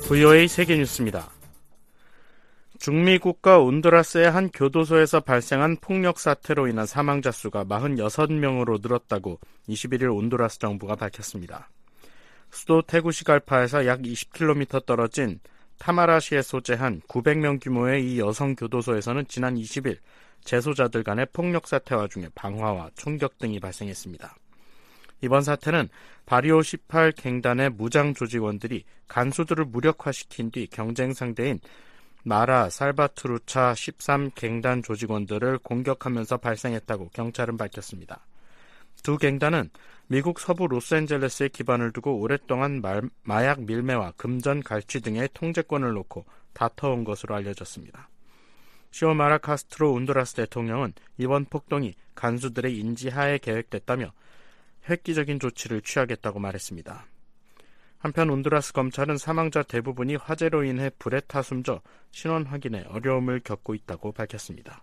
VOA 세계뉴스입니다. 중미 국가 온두라스의 한 교도소에서 발생한 폭력 사태로 인한 사망자 수가 46명으로 늘었다고 21일 온두라스 정부가 밝혔습니다. 수도 테구시갈파에서 약 20km 떨어진 타마라시에 소재한 900명 규모의 이 여성 교도소에서는 지난 20일 재소자들 간의 폭력 사태 와중에 방화와 총격 등이 발생했습니다. 이번 사태는 바리오 18 갱단의 무장 조직원들이 간수들을 무력화시킨 뒤 경쟁 상대인 마라 살바트루차 13 갱단 조직원들을 공격하면서 발생했다고 경찰은 밝혔습니다. 두 갱단은 미국 서부 로스앤젤레스에 기반을 두고 오랫동안 마약 밀매와 금전 갈취 등의 통제권을 놓고 다퉈온 것으로 알려졌습니다. 시오마라 카스트로 온두라스 대통령은 이번 폭동이 간수들의 인지하에 계획됐다며 획기적인 조치를 취하겠다고 말했습니다. 한편 온두라스 검찰은 사망자 대부분이 화재로 인해 불에 타 숨져 신원 확인에 어려움을 겪고 있다고 밝혔습니다.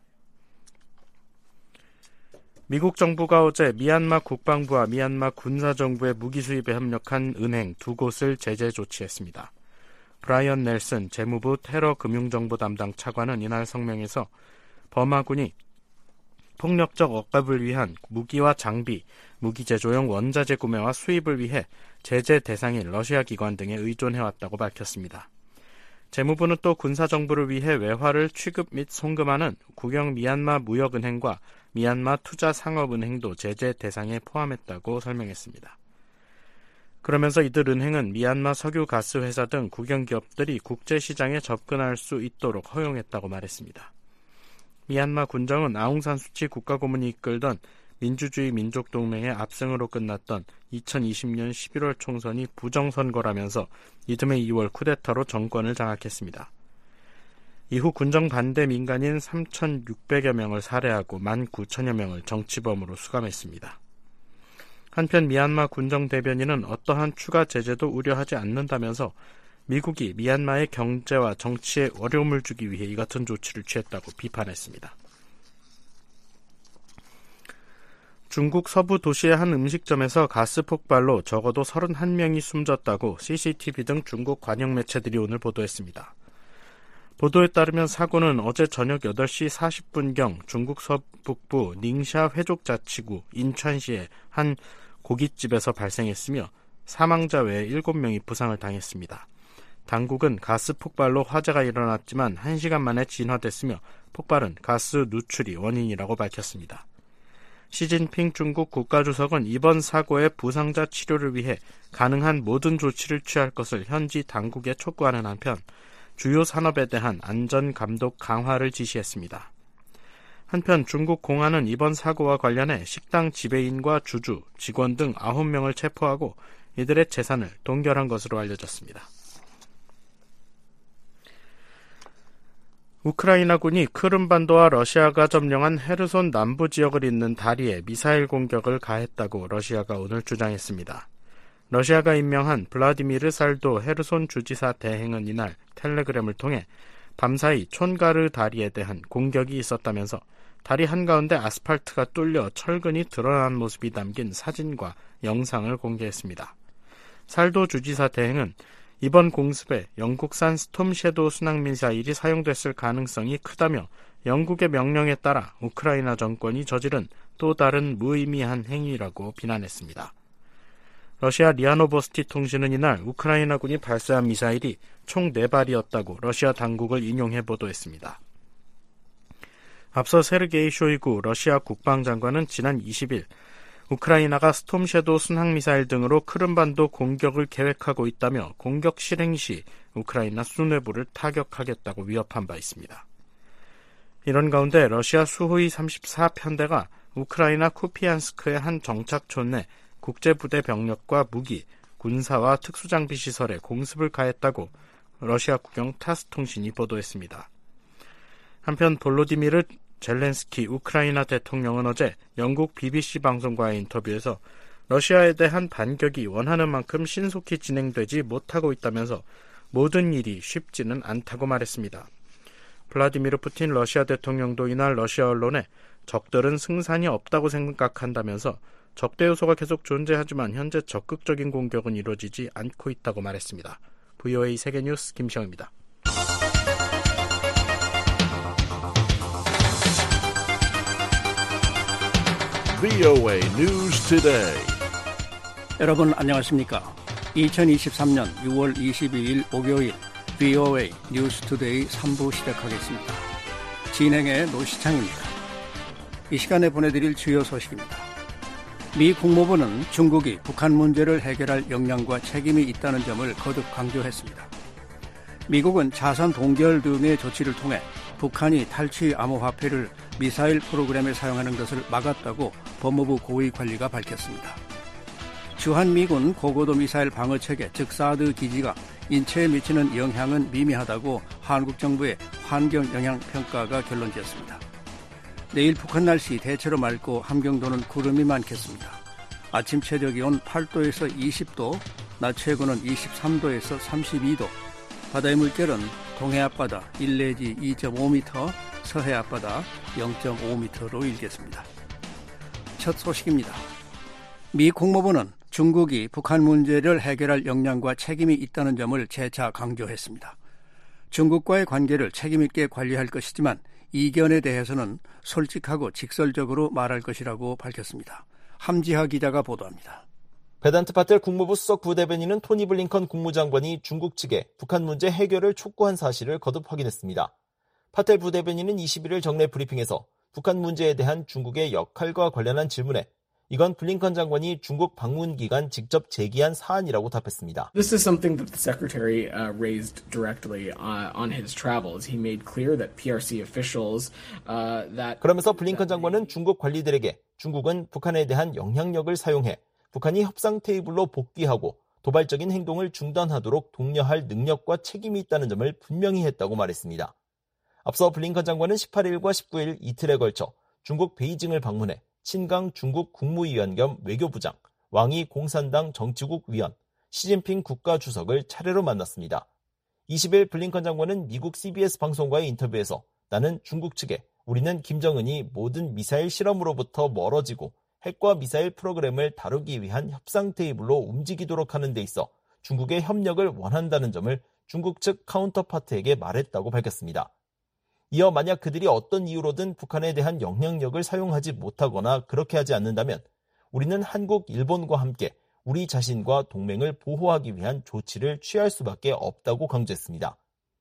미국 정부가 어제 미얀마 국방부와 미얀마 군사정부의 무기 수입에 협력한 은행 두 곳을 제재 조치했습니다. 브라이언 넬슨 재무부 테러 금융정보 담당 차관은 이날 성명에서 버마군이 폭력적 억압을 위한 무기와 장비, 무기 제조용 원자재 구매와 수입을 위해 제재 대상인 러시아 기관 등에 의존해왔다고 밝혔습니다. 재무부는 또 군사정부를 위해 외화를 취급 및 송금하는 국영 미얀마 무역은행과 미얀마 투자상업은행도 제재 대상에 포함했다고 설명했습니다. 그러면서 이들 은행은 미얀마 석유가스회사 등 국영기업들이 국제시장에 접근할 수 있도록 허용했다고 말했습니다. 미얀마 군정은 아웅산 수치 국가고문이 이끌던 민주주의 민족동맹의 압승으로 끝났던 2020년 11월 총선이 부정선거라면서 이듬해 2월 쿠데타로 정권을 장악했습니다. 이후 군정 반대 민간인 3,600여 명을 살해하고 19,000여 명을 정치범으로 수감했습니다. 한편 미얀마 군정 대변인은 어떠한 추가 제재도 우려하지 않는다면서 미국이 미얀마의 경제와 정치에 어려움을 주기 위해 이 같은 조치를 취했다고 비판했습니다. 중국 서부 도시의 한 음식점에서 가스 폭발로 적어도 31명이 숨졌다고 CCTV 등 중국 관영 매체들이 오늘 보도했습니다. 보도에 따르면 사고는 어제 저녁 8시 40분경 중국 서북부 닝샤 회족자치구 인촨시의 한 고깃집에서 발생했으며 사망자 외에 7명이 부상을 당했습니다. 당국은 가스 폭발로 화재가 일어났지만 1시간 만에 진화됐으며 폭발은 가스 누출이 원인이라고 밝혔습니다. 시진핑 중국 국가주석은 이번 사고의 부상자 치료를 위해 가능한 모든 조치를 취할 것을 현지 당국에 촉구하는 한편 주요 산업에 대한 안전 감독 강화를 지시했습니다. 한편 중국 공안은 이번 사고와 관련해 식당 지배인과 주주, 직원 등 9명을 체포하고 이들의 재산을 동결한 것으로 알려졌습니다. 우크라이나군이 크림반도와 러시아가 점령한 헤르손 남부 지역을 잇는 다리에 미사일 공격을 가했다고 러시아가 오늘 주장했습니다. 러시아가 임명한 블라디미르 살도 헤르손 주지사 대행은 이날 텔레그램을 통해 밤사이 촌가르 다리에 대한 공격이 있었다면서 다리 한가운데 아스팔트가 뚫려 철근이 드러난 모습이 담긴 사진과 영상을 공개했습니다. 살도 주지사 대행은 이번 공습에 영국산 스톰 섀도우 순항 미사일이 사용됐을 가능성이 크다며 영국의 명령에 따라 우크라이나 정권이 저지른 또 다른 무의미한 행위라고 비난했습니다. 러시아 리아노보스티 통신은 이날 우크라이나군이 발사한 미사일이 총 4발이었다고 러시아 당국을 인용해 보도했습니다. 앞서 세르게이 쇼이구 러시아 국방장관은 지난 20일 우크라이나가 스톰 섀도우 순항미사일 등으로 크림반도 공격을 계획하고 있다며 공격 실행 시 우크라이나 수뇌부를 타격하겠다고 위협한 바 있습니다. 이런 가운데 러시아 수호위 34편대가 우크라이나 쿠피안스크의 한 정착촌 내 국제부대 병력과 무기, 군사와 특수장비 시설에 공습을 가했다고 러시아 국영 타스 통신이 보도했습니다. 한편 볼로디미르 젤렌스키 우크라이나 대통령은 어제 영국 BBC 방송과의 인터뷰에서 러시아에 대한 반격이 원하는 만큼 신속히 진행되지 못하고 있다면서 모든 일이 쉽지는 않다고 말했습니다. 블라디미르 푸틴 러시아 대통령도 이날 러시아 언론에 적들은 승산이 없다고 생각한다면서 적대 요소가 계속 존재하지만 현재 적극적인 공격은 이루어지지 않고 있다고 말했습니다. VOA 세계뉴스 김시영입니다. VOA News Today. 여러분 안녕하십니까? 2023년 6월 22일 목요일 VOA News Today 3부 시작하겠습니다. 진행의 노시창입니다. 이 시간에 보내드릴 주요 소식입니다. 미 국무부는 중국이 북한 문제를 해결할 역량과 책임이 있다는 점을 거듭 강조했습니다. 미국은 자산 동결 등의 조치를 통해 북한이 탈취 암호화폐를 미사일 프로그램에 사용하는 것을 막았다고 법무부 고위 관리가 밝혔습니다. 주한미군 고고도 미사일 방어체계 즉 사드 기지가 인체에 미치는 영향은 미미하다고 한국 정부의 환경영향평가가 결론지었습니다. 내일 북한 날씨 대체로 맑고 함경도는 구름이 많겠습니다. 아침 최저기온 8도에서 20도, 낮 최고는 23도에서 32도, 바다의 물결은 동해 앞바다 1 내지 2.5m, 서해 앞바다 0.5m로 일겠습니다. 첫 소식입니다. 미 국무부는 중국이 북한 문제를 해결할 역량과 책임이 있다는 점을 재차 강조했습니다. 중국과의 관계를 책임있게 관리할 것이지만 이견에 대해서는 솔직하고 직설적으로 말할 것이라고 밝혔습니다. 함지하 기자가 보도합니다. 베단트 파텔 국무부 수석 부대변인은 토니 블링컨 국무장관이 중국 측에 북한 문제 해결을 촉구한 사실을 거듭 확인했습니다. 파텔 부대변인은 21일 정례 브리핑에서 북한 문제에 대한 중국의 역할과 관련한 질문에 이건 블링컨 장관이 중국 방문 기간 직접 제기한 사안이라고 답했습니다. This is something that the Secretary raised directly on his travels. He made clear that PRC officials that 그러면서 블링컨 장관은 중국 관리들에게 중국은 북한에 대한 영향력을 사용해 북한이 협상 테이블로 복귀하고 도발적인 행동을 중단하도록 독려할 능력과 책임이 있다는 점을 분명히 했다고 말했습니다. 앞서 블링컨 장관은 18일과 19일 이틀에 걸쳐 중국 베이징을 방문해 친강 중국 국무위원 겸 외교부장, 왕이 공산당 정치국 위원, 시진핑 국가주석을 차례로 만났습니다. 20일 블링컨 장관은 미국 CBS 방송과의 인터뷰에서 나는 중국 측에 우리는 김정은이 모든 미사일 실험으로부터 멀어지고 핵과 미사일 프로그램을 다루기 위한 협상 테이블로 움직이도록 하는 데 있어 중국의 협력을 원한다는 점을 중국 측 카운터파트에게 말했다고 밝혔습니다. 이어 만약 그들이 어떤 이유로든 북한에 대한 영향력을 사용하지 못하거나 그렇게 하지 않는다면 우리는 한국, 일본과 함께 우리 자신과 동맹을 보호하기 위한 조치를 취할 수밖에 없다고 강조했습니다.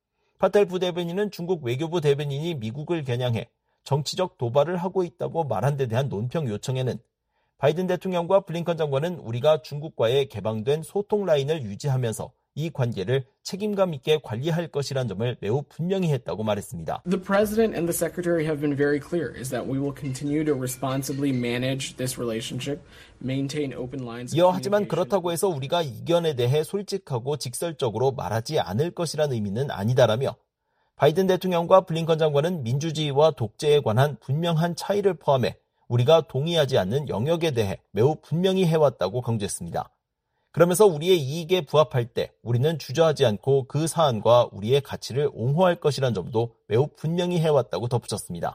파텔 부대변인은 중국 외교부 대변인이 미국을 겨냥해 정치적 도발을 하고 있다고 말한 데 대한 논평 요청에는 바이든 대통령과 블링컨 장관은 우리가 중국과의 개방된 소통 라인을 유지하면서 이 관계를 책임감 있게 관리할 것이란 점을 매우 분명히 했다고 말했습니다. The President and the Secretary have been very clear is that we will continue to responsibly manage this relationship, maintain open lines of 이어 하지만 communication. 그렇다고 해서 우리가 이견에 대해 솔직하고 직설적으로 말하지 않을 것이라는 의미는 아니다라며 바이든 대통령과 블링컨 장관은 민주주의와 독재에 관한 분명한 차이를 포함해 우리가 동의하지 않는 영역에 대해 매우 분명히 해왔다고 강조했습니다. 그러면서 우리의 이익에 부합할 때 우리는 주저하지 않고 그 사안과 우리의 가치를 옹호할 것이란 점도 매우 분명히 해왔다고 덧붙였습니다.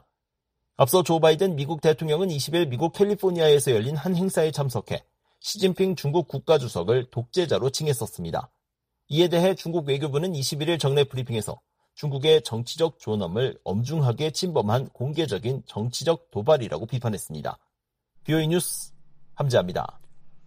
앞서 조 바이든 미국 대통령은 20일 미국 캘리포니아에서 열린 한 행사에 참석해 시진핑 중국 국가주석을 독재자로 칭했었습니다. 이에 대해 중국 외교부는 21일 정례 브리핑에서 중국의 정치적 존엄을 엄중하게 침범한 공개적인 정치적 도발이라고 비판했습니다. VOA 뉴스 함지아입니다.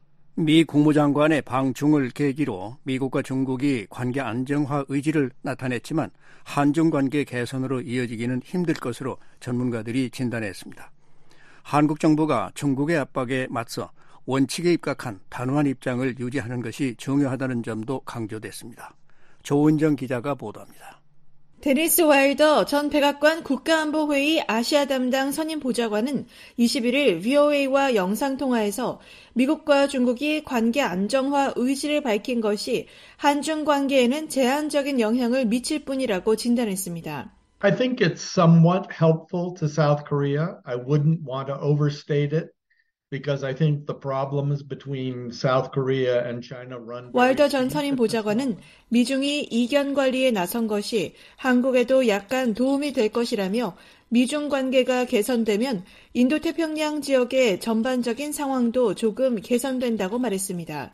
미 국무장관의 방중을 계기로 미국과 중국이 관계 안정화 의지를 나타냈지만 한중 관계 개선으로 이어지기는 힘들 것으로 전문가들이 진단했습니다. 한국 정부가 중국의 압박에 맞서 원칙에 입각한 단호한 입장을 유지하는 것이 중요하다는 점도 강조됐습니다. 조은정 기자가 보도합니다. 데니스 와일더 전 백악관 국가안보회의 아시아 담당 선임 보좌관은 21일 VOA와 영상통화에서 미국과 중국이 관계 안정화 의지를 밝힌 것이 한중 관계에는 제한적인 영향을 미칠 뿐이라고 진단했습니다. I think it's somewhat helpful to South Korea. I wouldn't want to overstate it. Because I think the problems between South Korea and China run. 와일더 전 선임 보좌관은 미중이 이견 관리에 나선 것이 한국에도 약간 도움이 될 것이라며 미중 관계가 개선되면 인도태평양 지역의 전반적인 상황도 조금 개선된다고 말했습니다.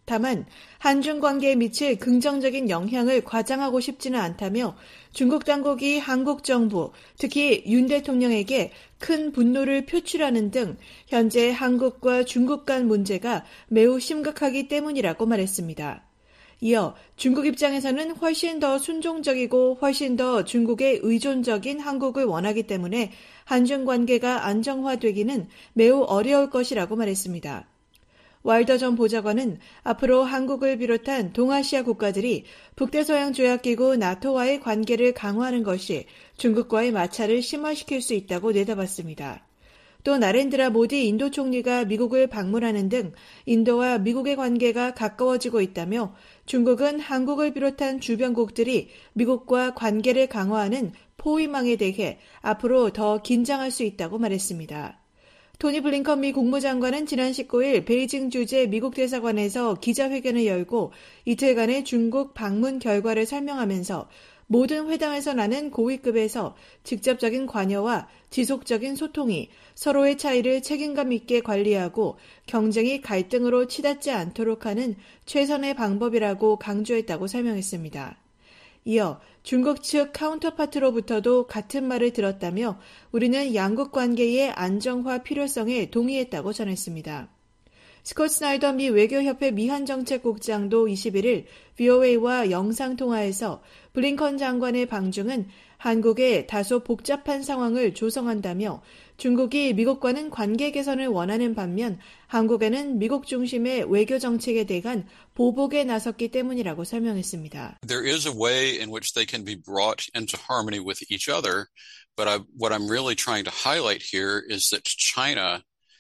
다만 한중 관계에 미칠 긍정적인 영향을 과장하고 싶지는 않다며 중국 당국이 한국 정부, 특히 윤 대통령에게 큰 분노를 표출하는 등 현재 한국과 중국 간 문제가 매우 심각하기 때문이라고 말했습니다. 이어 중국 입장에서는 훨씬 더 순종적이고 훨씬 더 중국에 의존적인 한국을 원하기 때문에 한중 관계가 안정화되기는 매우 어려울 것이라고 말했습니다. 와일더 전 보좌관은 앞으로 한국을 비롯한 동아시아 국가들이 북대서양조약기구 나토와의 관계를 강화하는 것이 중국과의 마찰을 심화시킬 수 있다고 내다봤습니다. 또 나렌드라 모디 인도 총리가 미국을 방문하는 등 인도와 미국의 관계가 가까워지고 있다며 중국은 한국을 비롯한 주변국들이 미국과 관계를 강화하는 포위망에 대해 앞으로 더 긴장할 수 있다고 말했습니다. 토니 블링컨 미 국무장관은 지난 19일 베이징 주재 미국 대사관에서 기자회견을 열고 이틀간의 중국 방문 결과를 설명하면서 모든 회담에서 나는 고위급에서 직접적인 관여와 지속적인 소통이 서로의 차이를 책임감 있게 관리하고 경쟁이 갈등으로 치닫지 않도록 하는 최선의 방법이라고 강조했다고 설명했습니다. 이어 중국 측 카운터파트로부터도 같은 말을 들었다며 우리는 양국 관계의 안정화 필요성에 동의했다고 전했습니다. 스콧 스나이더 미 외교협회 미한정책국장도 21일 VOA와 영상통화에서 블링컨 장관의 방중은 한국에 다소 복잡한 상황을 조성한다며 중국이 미국과는 관계 개선을 원하는 반면 한국에는 미국 중심의 외교 정책에 대한 보복에 나섰기 때문이라고 설명했습니다. There is a way in which they can be brought into harmony with each other, but what I'm really trying to highlight here is that China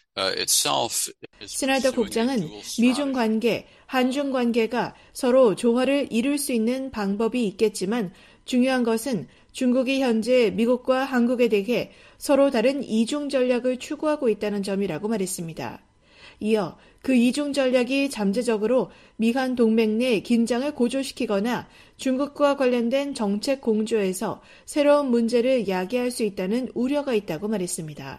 스나이더 국장은 미중 관계, 한중 관계가 서로 조화를 이룰 수 있는 방법이 있겠지만 중요한 것은 중국이 현재 미국과 한국에 대해 서로 다른 이중 전략을 추구하고 있다는 점이라고 말했습니다. 이어 그 이중 전략이 잠재적으로 미한 동맹 내 긴장을 고조시키거나 중국과 관련된 정책 공조에서 새로운 문제를 야기할 수 있다는 우려가 있다고 말했습니다.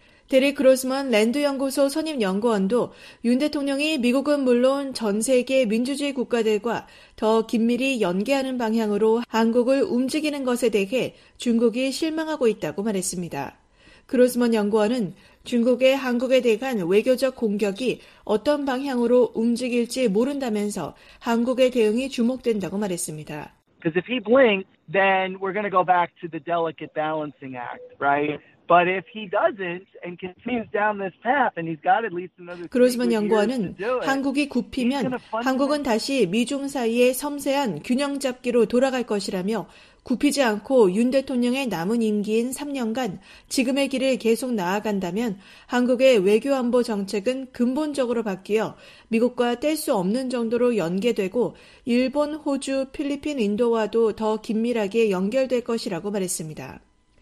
데릭 그로스먼 랜드연구소 선임연구원도 윤 대통령이 미국은 물론 전 세계 민주주의 국가들과 더 긴밀히 연계하는 방향으로 한국을 움직이는 것에 대해 중국이 실망하고 있다고 말했습니다. 그로스먼 연구원은 중국의 한국에 대한 외교적 공격이 어떤 방향으로 움직일지 모른다면서 한국의 대응이 주목된다고 말했습니다. Because if he blinks, then we're going to go back to the delicate balancing act, right? But if he doesn't and continues down this path and he's got at least another 그로스먼 연구원은 한국이 굽히면 한국은 다시 미중 사이의 섬세한 균형 잡기로 돌아갈 것이라며 굽히지 않고 윤 대통령의 남은 임기인 3년간 지금의 길을 계속 나아간다면 한국의 외교안보 정책은 근본적으로 바뀌어 미국과 뗄 수 없는 정도로 연계되고 일본, 호주, 필리핀, 인도와도 더 긴밀하게 연결될 것이라고 말했습니다.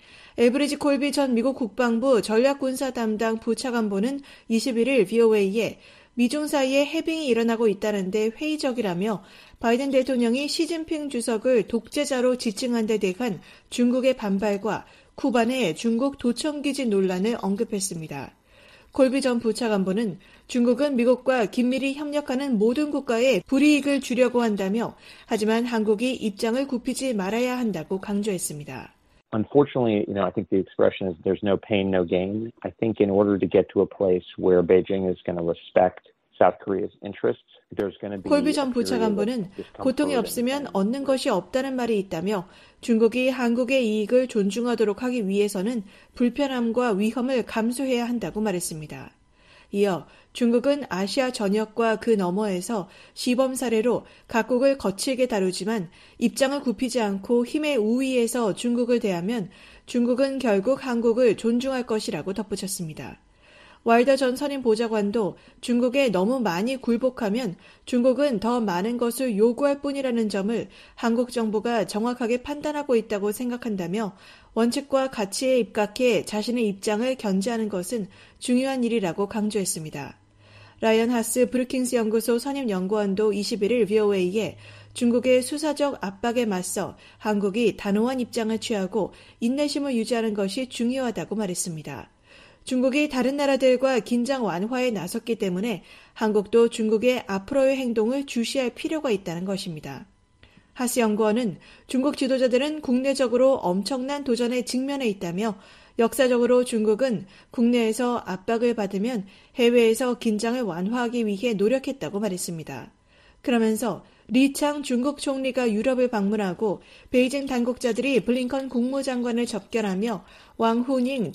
엘브리지 콜비 전 미국 국방부 전략군사 담당 부차관보는 21일 VOA에 미중 사이에 해빙이 일어나고 있다는데 회의적이라며 바이든 대통령이 시진핑 주석을 독재자로 지칭한 데 대한 중국의 반발과 쿠바 내 중국 도청기지 논란을 언급했습니다. 콜비 전 부차관보는 중국은 미국과 긴밀히 협력하는 모든 국가에 불이익을 주려고 한다며 하지만 한국이 입장을 굽히지 말아야 한다고 강조했습니다. Unfortunately, I think the expression is there's no pain, no gain. I think in order to get to a place where Beijing is going to respect South Korea's interests, there's going to be 콜비 전 부차관보는 고통이 없으면 얻는 것이 없다는 말이 있다며 중국이 한국의 이익을 존중하도록 하기 위해서는 불편함과 위험을 감수해야 한다고 말했습니다. 이어 중국은 아시아 전역과 그 너머에서 시범 사례로 각국을 거칠게 다루지만 입장을 굽히지 않고 힘의 우위에서 중국을 대하면 중국은 결국 한국을 존중할 것이라고 덧붙였습니다. 와일더 전 선임 보좌관도 중국에 너무 많이 굴복하면 중국은 더 많은 것을 요구할 뿐이라는 점을 한국 정부가 정확하게 판단하고 있다고 생각한다며 원칙과 가치에 입각해 자신의 입장을 견지하는 것은 중요한 일이라고 강조했습니다. 라이언 하스 브루킹스 연구소 선임 연구원도 21일 VOA에 중국의 수사적 압박에 맞서 한국이 단호한 입장을 취하고 인내심을 유지하는 것이 중요하다고 말했습니다. 중국이 다른 나라들과 긴장 완화에 나섰기 때문에 한국도 중국의 앞으로의 행동을 주시할 필요가 있다는 것입니다. 하스 연구원은 중국 지도자들은 국내적으로 엄청난 도전에 직면해 있다며 역사적으로 중국은 국내에서 압박을 받으면 해외에서 긴장을 완화하기 위해 노력했다고 말했습니다. 그러면서 리창 중국 총리가 유럽을 방문하고 베이징 당국자들이 블링컨 국무장관을 접견하며 왕후닝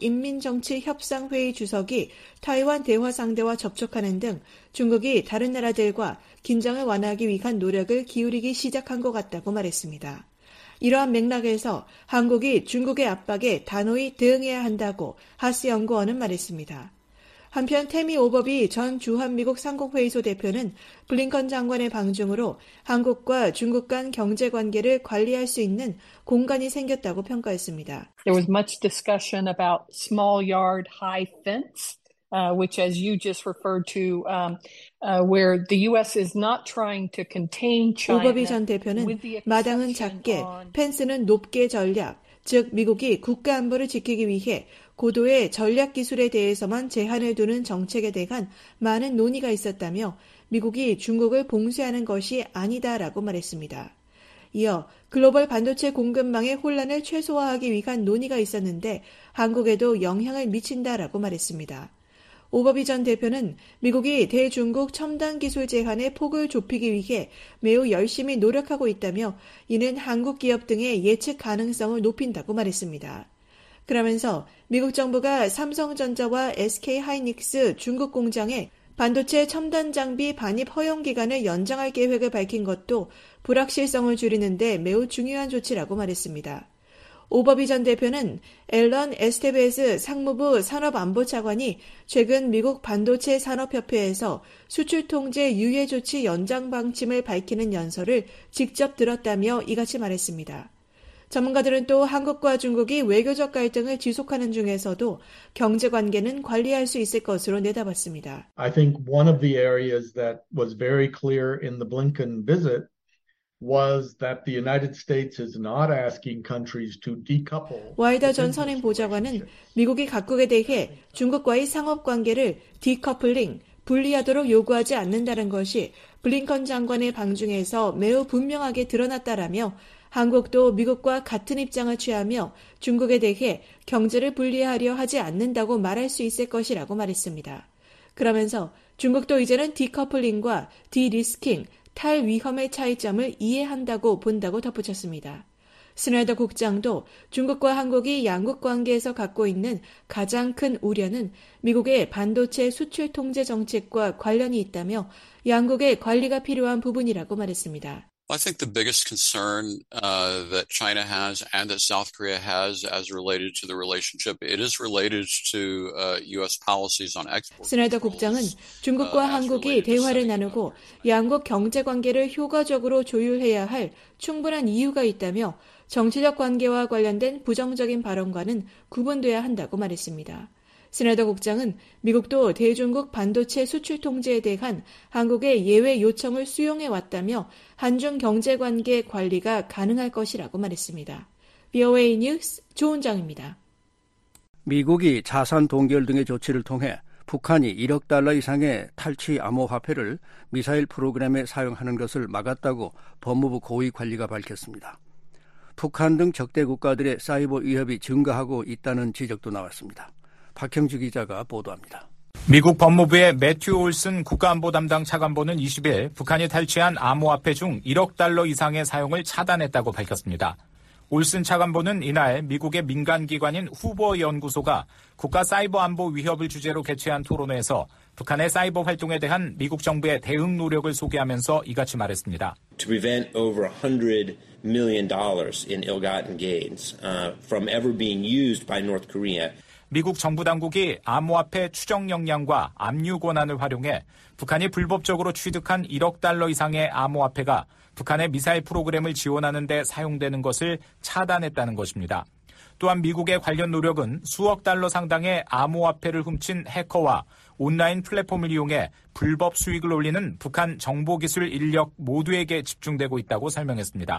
전국인민정치협상회의 주석이 타이완 대화상대와 접촉하는 등 중국이 다른 나라들과 긴장을 완화하기 위한 노력을 기울이기 시작한 것 같다고 말했습니다. 이러한 맥락에서 한국이 중국의 압박에 단호히 대응해야 한다고 하스 연구원은 말했습니다. 한편 태미 오버비 전 주한미국 상공회의소 대표는 블링컨 장관의 방중으로 한국과 중국 간 경제관계를 관리할 수 있는 공간이 생겼다고 평가했습니다. There was much discussion about small yard high fence, which as you just referred to, where the U.S. is not trying to contain China. 오버비 전 대표는 마당은 작게, 펜스는 높게 전략, 즉 미국이 국가 안보를 지키기 위해 고도의 전략 기술에 대해서만 제한을 두는 정책에 대한 많은 논의가 있었다며 미국이 중국을 봉쇄하는 것이 아니다라고 말했습니다. 이어 글로벌 반도체 공급망의 혼란을 최소화하기 위한 논의가 있었는데 한국에도 영향을 미친다라고 말했습니다. 오버비 전 대표는 미국이 대중국 첨단 기술 제한의 폭을 좁히기 위해 매우 열심히 노력하고 있다며 이는 한국 기업 등의 예측 가능성을 높인다고 말했습니다. 그러면서 미국 정부가 삼성전자와 SK하이닉스 중국 공장에 반도체 첨단 장비 반입 허용 기간을 연장할 계획을 밝힌 것도 불확실성을 줄이는 데 매우 중요한 조치라고 말했습니다. 오버비 전 대표는 앨런 에스테베스 상무부 산업안보차관이 최근 미국 반도체 산업협회에서 수출 통제 유예 조치 연장 방침을 밝히는 연설을 직접 들었다며 이같이 말했습니다. 전문가들은 또 한국과 중국이 외교적 갈등을 지속하는 중에서도 경제관계는 관리할 수 있을 것으로 내다봤습니다. I think one of the areas that was very clear in the Blinken visit was that the United States is not asking countries to decouple. 와이더 전 선임 보좌관은 미국이 각국에 대해 중국과의 상업관계를 디커플링, 분리하도록 요구하지 않는다는 것이 블링컨 장관의 방중에서 매우 분명하게 드러났다라며 한국도 미국과 같은 입장을 취하며 중국에 대해 경제를 분리하려 하지 않는다고 말할 수 있을 것이라고 말했습니다. 그러면서 중국도 이제는 디커플링과 디리스킹, 탈위험의 차이점을 이해한다고 본다고 덧붙였습니다. 스나이더 국장도 중국과 한국이 양국 관계에서 갖고 있는 가장 큰 우려는 미국의 반도체 수출 통제 정책과 관련이 있다며 양국의 관리가 필요한 부분이라고 말했습니다. I think the biggest concern that China has and that South Korea has as related to the relationship, it is related to U.S. policies on export. 스나이더 국장은 중국과 한국이 대화를 나누고 양국 경제관계를 효과적으로 조율해야 할 충분한 이유가 있다며 정치적 관계와 관련된 부정적인 발언과는 구분돼야 한다고 말했습니다. 스나이더 국장은 미국도 대중국 반도체 수출 통제에 대한 한국의 예외 요청을 수용해 왔다며 한중 경제관계 관리가 가능할 것이라고 말했습니다. VOA 뉴스 조은정입니다. 미국이 자산 동결 등의 조치를 통해 북한이 1억 달러 이상의 탈취 암호화폐를 미사일 프로그램에 사용하는 것을 막았다고 법무부 고위 관리가 밝혔습니다. 북한 등 적대 국가들의 사이버 위협이 증가하고 있다는 지적도 나왔습니다. 박형주 기자가 보도합니다. 미국 법무부의 매튜 올슨 국가안보 담당 차관보는 20일 북한이 탈취한 암호화폐 중 1억 달러 이상의 사용을 차단했다고 밝혔습니다. 올슨 차관보는 이날 미국의 민간기관인 후보 연구소가 국가 사이버 안보 위협을 주제로 개최한 토론회에서 북한의 사이버 활동에 대한 미국 정부의 대응 노력을 소개하면서 이같이 말했습니다. To prevent over $100 million in ill-gotten gains from ever being used by North Korea. 미국 정부 당국이 암호화폐 추적 역량과 압류 권한을 활용해 북한이 불법적으로 취득한 1억 달러 이상의 암호화폐가 북한의 미사일 프로그램을 지원하는 데 사용되는 것을 차단했다는 것입니다. 또한 미국의 관련 노력은 수억 달러 상당의 암호화폐를 훔친 해커와 온라인 플랫폼을 이용해 불법 수익을 올리는 북한 정보기술 인력 모두에게 집중되고 있다고 설명했습니다.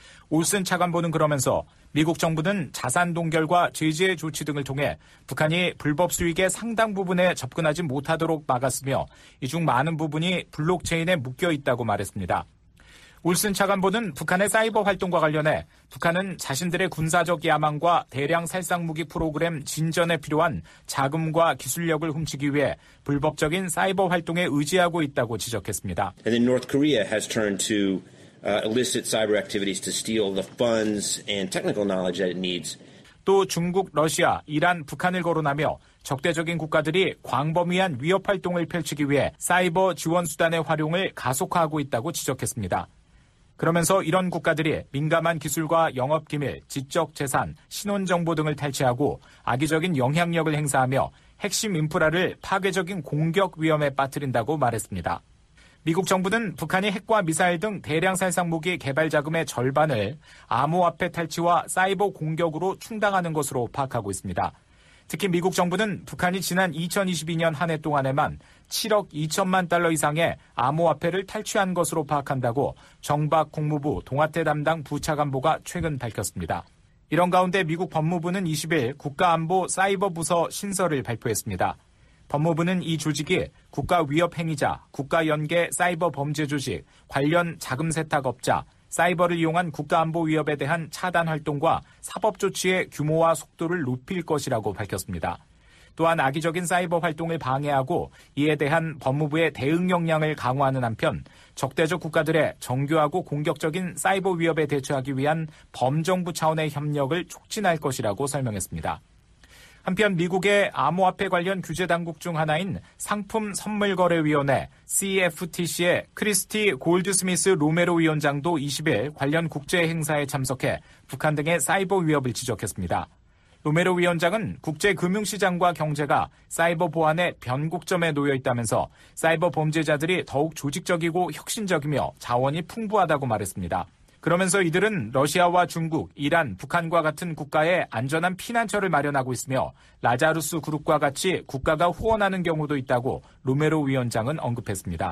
올슨 차관보는 그러면서 미국 정부는 자산 동결과 제재 조치 등을 통해 북한이 불법 수익의 상당 부분에 접근하지 못하도록 막았으며 이 중 많은 부분이 블록체인에 묶여 있다고 말했습니다. 올슨 차관보는 북한의 사이버 활동과 관련해 북한은 자신들의 군사적 야망과 대량 살상무기 프로그램 진전에 필요한 자금과 기술력을 훔치기 위해 불법적인 사이버 활동에 의지하고 있다고 지적했습니다. And then North Korea has turned to illicit cyber activities to steal the funds and technical knowledge that it needs. 또 중국, 러시아, 이란, 북한을 거론하며 적대적인 국가들이 광범위한 위협 활동을 펼치기 위해 사이버 지원 수단의 활용을 가속화하고 있다고 지적했습니다. 그러면서 이런 국가들이 민감한 기술과 영업기밀, 지적 재산, 신원정보 등을 탈취하고 악의적인 영향력을 행사하며 핵심 인프라를 파괴적인 공격 위험에 빠뜨린다고 말했습니다. 미국 정부는 북한이 핵과 미사일 등 대량 살상무기 개발 자금의 절반을 암호화폐 탈취와 사이버 공격으로 충당하는 것으로 파악하고 있습니다. 특히 미국 정부는 북한이 지난 2022년 한 해 동안에만 7억 2천만 달러 이상의 암호화폐를 탈취한 것으로 파악한다고 정박 국무부 동아태 담당 부차관보가 최근 밝혔습니다. 이런 가운데 미국 법무부는 20일 국가안보 사이버 부서 신설을 발표했습니다. 법무부는 이 조직이 국가위협행위자, 국가연계 사이버 범죄 조직, 관련 자금 세탁업자, 사이버를 이용한 국가안보 위협에 대한 차단 활동과 사법 조치의 규모와 속도를 높일 것이라고 밝혔습니다. 또한 악의적인 사이버 활동을 방해하고 이에 대한 법무부의 대응 역량을 강화하는 한편 적대적 국가들의 정교하고 공격적인 사이버 위협에 대처하기 위한 범정부 차원의 협력을 촉진할 것이라고 설명했습니다. 한편 미국의 암호화폐 관련 규제 당국 중 하나인 상품선물거래위원회 CFTC의 크리스티 골드스미스 로메로 위원장도 20일 관련 국제 행사에 참석해 북한 등의 사이버 위협을 지적했습니다. 로메로 위원장은 국제금융시장과 경제가 사이버 보안의 변곡점에 놓여 있다면서 사이버 범죄자들이 더욱 조직적이고 혁신적이며 자원이 풍부하다고 말했습니다. 그러면서 이들은 러시아와 중국, 이란, 북한과 같은 국가에 안전한 피난처를 마련하고 있으며 라자루스 그룹과 같이 국가가 후원하는 경우도 있다고 로메로 위원장은 언급했습니다.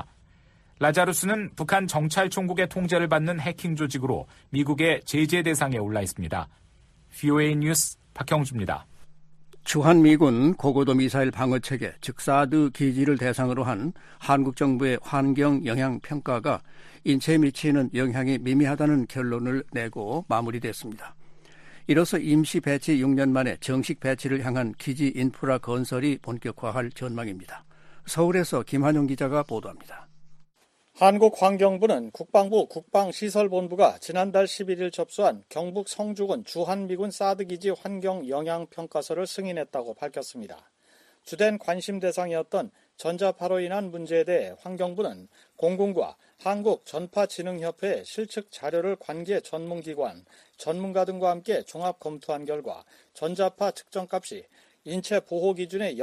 라자루스는 북한 정찰총국의 통제를 받는 해킹 조직으로 미국의 제재 대상에 올라 있습니다. VOA 뉴스 박형주입니다. 주한미군 고고도 미사일 방어체계 즉 사드 기지를 대상으로 한 한국 정부의 환경 영향 평가가 인체에 미치는 영향이 미미하다는 결론을 내고 마무리됐습니다. 이로써 임시 배치 6년 만에 정식 배치를 향한 기지 인프라 건설이 본격화할 전망입니다. 서울에서 김한용 기자가 보도합니다. 한국환경부는 국방부 국방시설본부가 지난달 11일 접수한 경북 성주군 주한미군 사드기지 환경영향평가서를 승인했다고 밝혔습니다. 주된 관심 대상이었던 전자파로 인한 문제에 대해 환경부는 공군과 한국전파진흥협회의 실측 자료를 관계 전문기관, 전문가 등과 함께 종합 검토한 결과 전자파 측정값이 인체 보호 기준의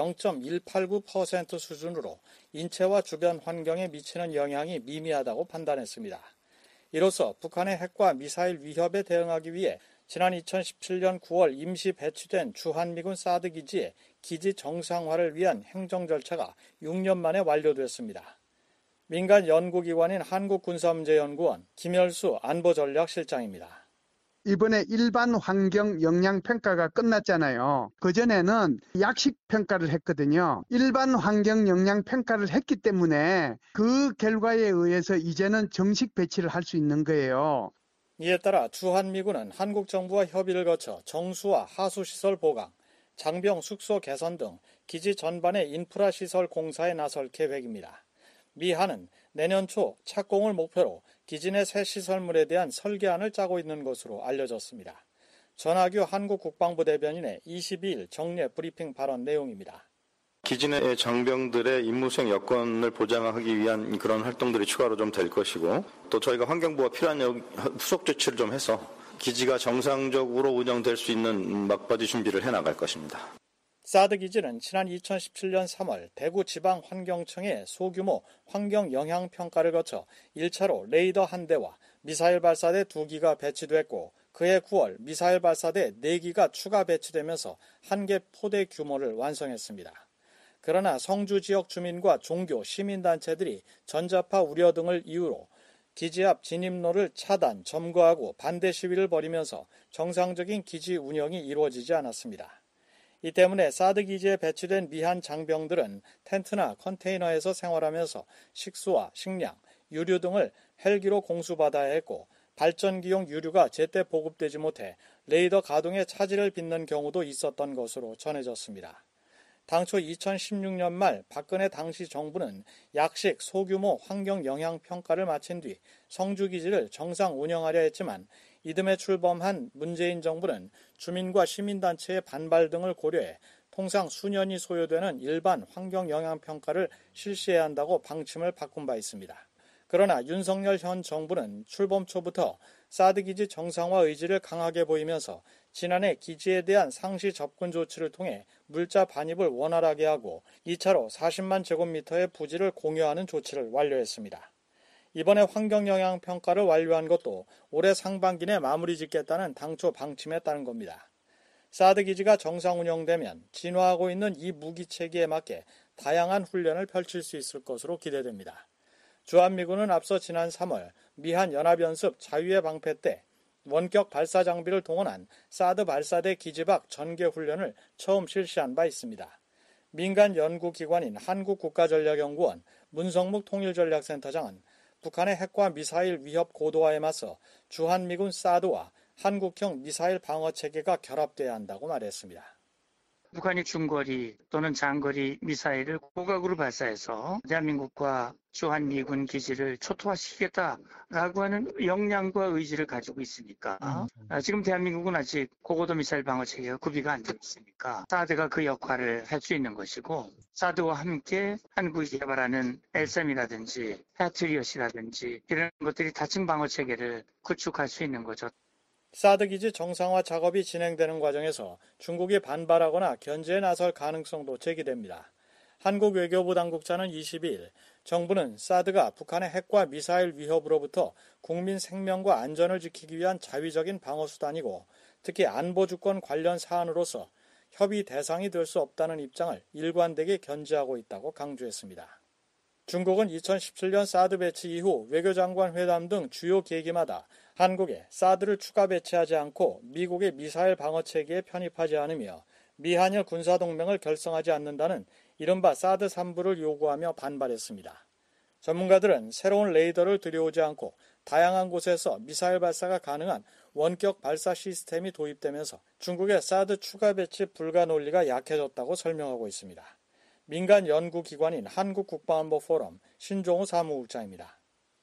0.189% 수준으로 인체와 주변 환경에 미치는 영향이 미미하다고 판단했습니다. 이로써 북한의 핵과 미사일 위협에 대응하기 위해 지난 2017년 9월 임시 배치된 주한미군 사드 기지의 기지 정상화를 위한 행정 절차가 6년 만에 완료됐습니다. 민간 연구기관인 한국군사문제연구원 김열수 안보전략실장입니다. 이번에 일반 환경 영향 평가가 끝났잖아요. 그전에는 약식 평가를 했거든요. 일반 환경 영향 평가를 했기 때문에 그 결과에 의해서 이제는 정식 배치를 할 수 있는 거예요. 이에 따라 주한미군은 한국 정부와 협의를 거쳐 정수와 하수시설 보강, 장병 숙소 개선 등 기지 전반의 인프라 시설 공사에 나설 계획입니다. 미한은 내년 초 착공을 목표로 기지 내 새 시설물에 대한 설계안을 짜고 있는 것으로 알려졌습니다. 전하규 한국국방부 대변인의 22일 정례 브리핑 발언 내용입니다. 기지 내 장병들의 임무 수행 여건을 보장하기 위한 그런 활동들이 추가로 좀 될 것이고 또 저희가 환경부가 필요한 후속 조치를 좀 해서 기지가 정상적으로 운영될 수 있는 막바지 준비를 해나갈 것입니다. 사드 기지는 지난 2017년 3월 대구지방환경청의 소규모 환경영향평가를 거쳐 1차로 레이더 1대와 미사일 발사대 2기가 배치됐고 그해 9월 미사일 발사대 4기가 추가 배치되면서 1개 포대 규모를 완성했습니다. 그러나 성주 지역 주민과 종교, 시민단체들이 전자파 우려 등을 이유로 기지 앞 진입로를 차단, 점거하고 반대 시위를 벌이면서 정상적인 기지 운영이 이루어지지 않았습니다. 이 때문에 사드 기지에 배치된 미한 장병들은 텐트나 컨테이너에서 생활하면서 식수와 식량, 유류 등을 헬기로 공수받아야 했고 발전기용 유류가 제때 보급되지 못해 레이더 가동에 차질을 빚는 경우도 있었던 것으로 전해졌습니다. 당초 2016년 말 박근혜 당시 정부는 약식 소규모 환경 영향 평가를 마친 뒤 성주기지를 정상 운영하려 했지만 이듬해 출범한 문재인 정부는 주민과 시민단체의 반발 등을 고려해 통상 수년이 소요되는 일반 환경 영향 평가를 실시해야 한다고 방침을 바꾼 바 있습니다. 그러나 윤석열 현 정부는 출범 초부터 사드 기지 정상화 의지를 강하게 보이면서 지난해 기지에 대한 상시 접근 조치를 통해 물자 반입을 원활하게 하고 2차로 40만 제곱미터의 부지를 공유하는 조치를 완료했습니다. 이번에 환경영향평가를 완료한 것도 올해 상반기 내 마무리 짓겠다는 당초 방침에 따른 겁니다. 사드 기지가 정상 운영되면 진화하고 있는 이 무기체계에 맞게 다양한 훈련을 펼칠 수 있을 것으로 기대됩니다. 주한미군은 앞서 지난 3월 미한 연합연습 자유의 방패 때 원격 발사 장비를 동원한 사드 발사대 기지 밖 전개 훈련을 처음 실시한 바 있습니다. 민간 연구기관인 한국국가전략연구원 문성묵 통일전략센터장은 북한의 핵과 미사일 위협 고도화에 맞서 주한미군 사드와 한국형 미사일 방어체계가 결합돼야 한다고 말했습니다. 북한이 중거리 또는 장거리 미사일을 고각으로 발사해서 대한민국과 주한미군 기지를 초토화시키겠다라고 하는 역량과 의지를 가지고 있으니까 지금 대한민국은 아직 고고도 미사일 방어 체계가 구비가 안 되어 있으니까 사드가 그 역할을 할 수 있는 것이고 사드와 함께 한국이 개발하는 LSAM이라든지 패트리엇이라든지 이런 것들이 다층 방어 체계를 구축할 수 있는 거죠. 사드 기지 정상화 작업이 진행되는 과정에서 중국이 반발하거나 견제에 나설 가능성도 제기됩니다. 한국 외교부 당국자는 22일 정부는 사드가 북한의 핵과 미사일 위협으로부터 국민 생명과 안전을 지키기 위한 자위적인 방어수단이고 특히 안보주권 관련 사안으로서 협의 대상이 될 수 없다는 입장을 일관되게 견지하고 있다고 강조했습니다. 중국은 2017년 사드 배치 이후 외교장관 회담 등 주요 계기마다 한국에 사드를 추가 배치하지 않고 미국의 미사일 방어체계에 편입하지 않으며 미한일 군사동맹을 결성하지 않는다는 이른바 사드 3부를 요구하며 반발했습니다. 전문가들은 새로운 레이더를 들여오지 않고 다양한 곳에서 미사일 발사가 가능한 원격 발사 시스템이 도입되면서 중국의 사드 추가 배치 불가 논리가 약해졌다고 설명하고 있습니다. 민간 연구기관인 한국국방안보 포럼 신종우 사무국장입니다.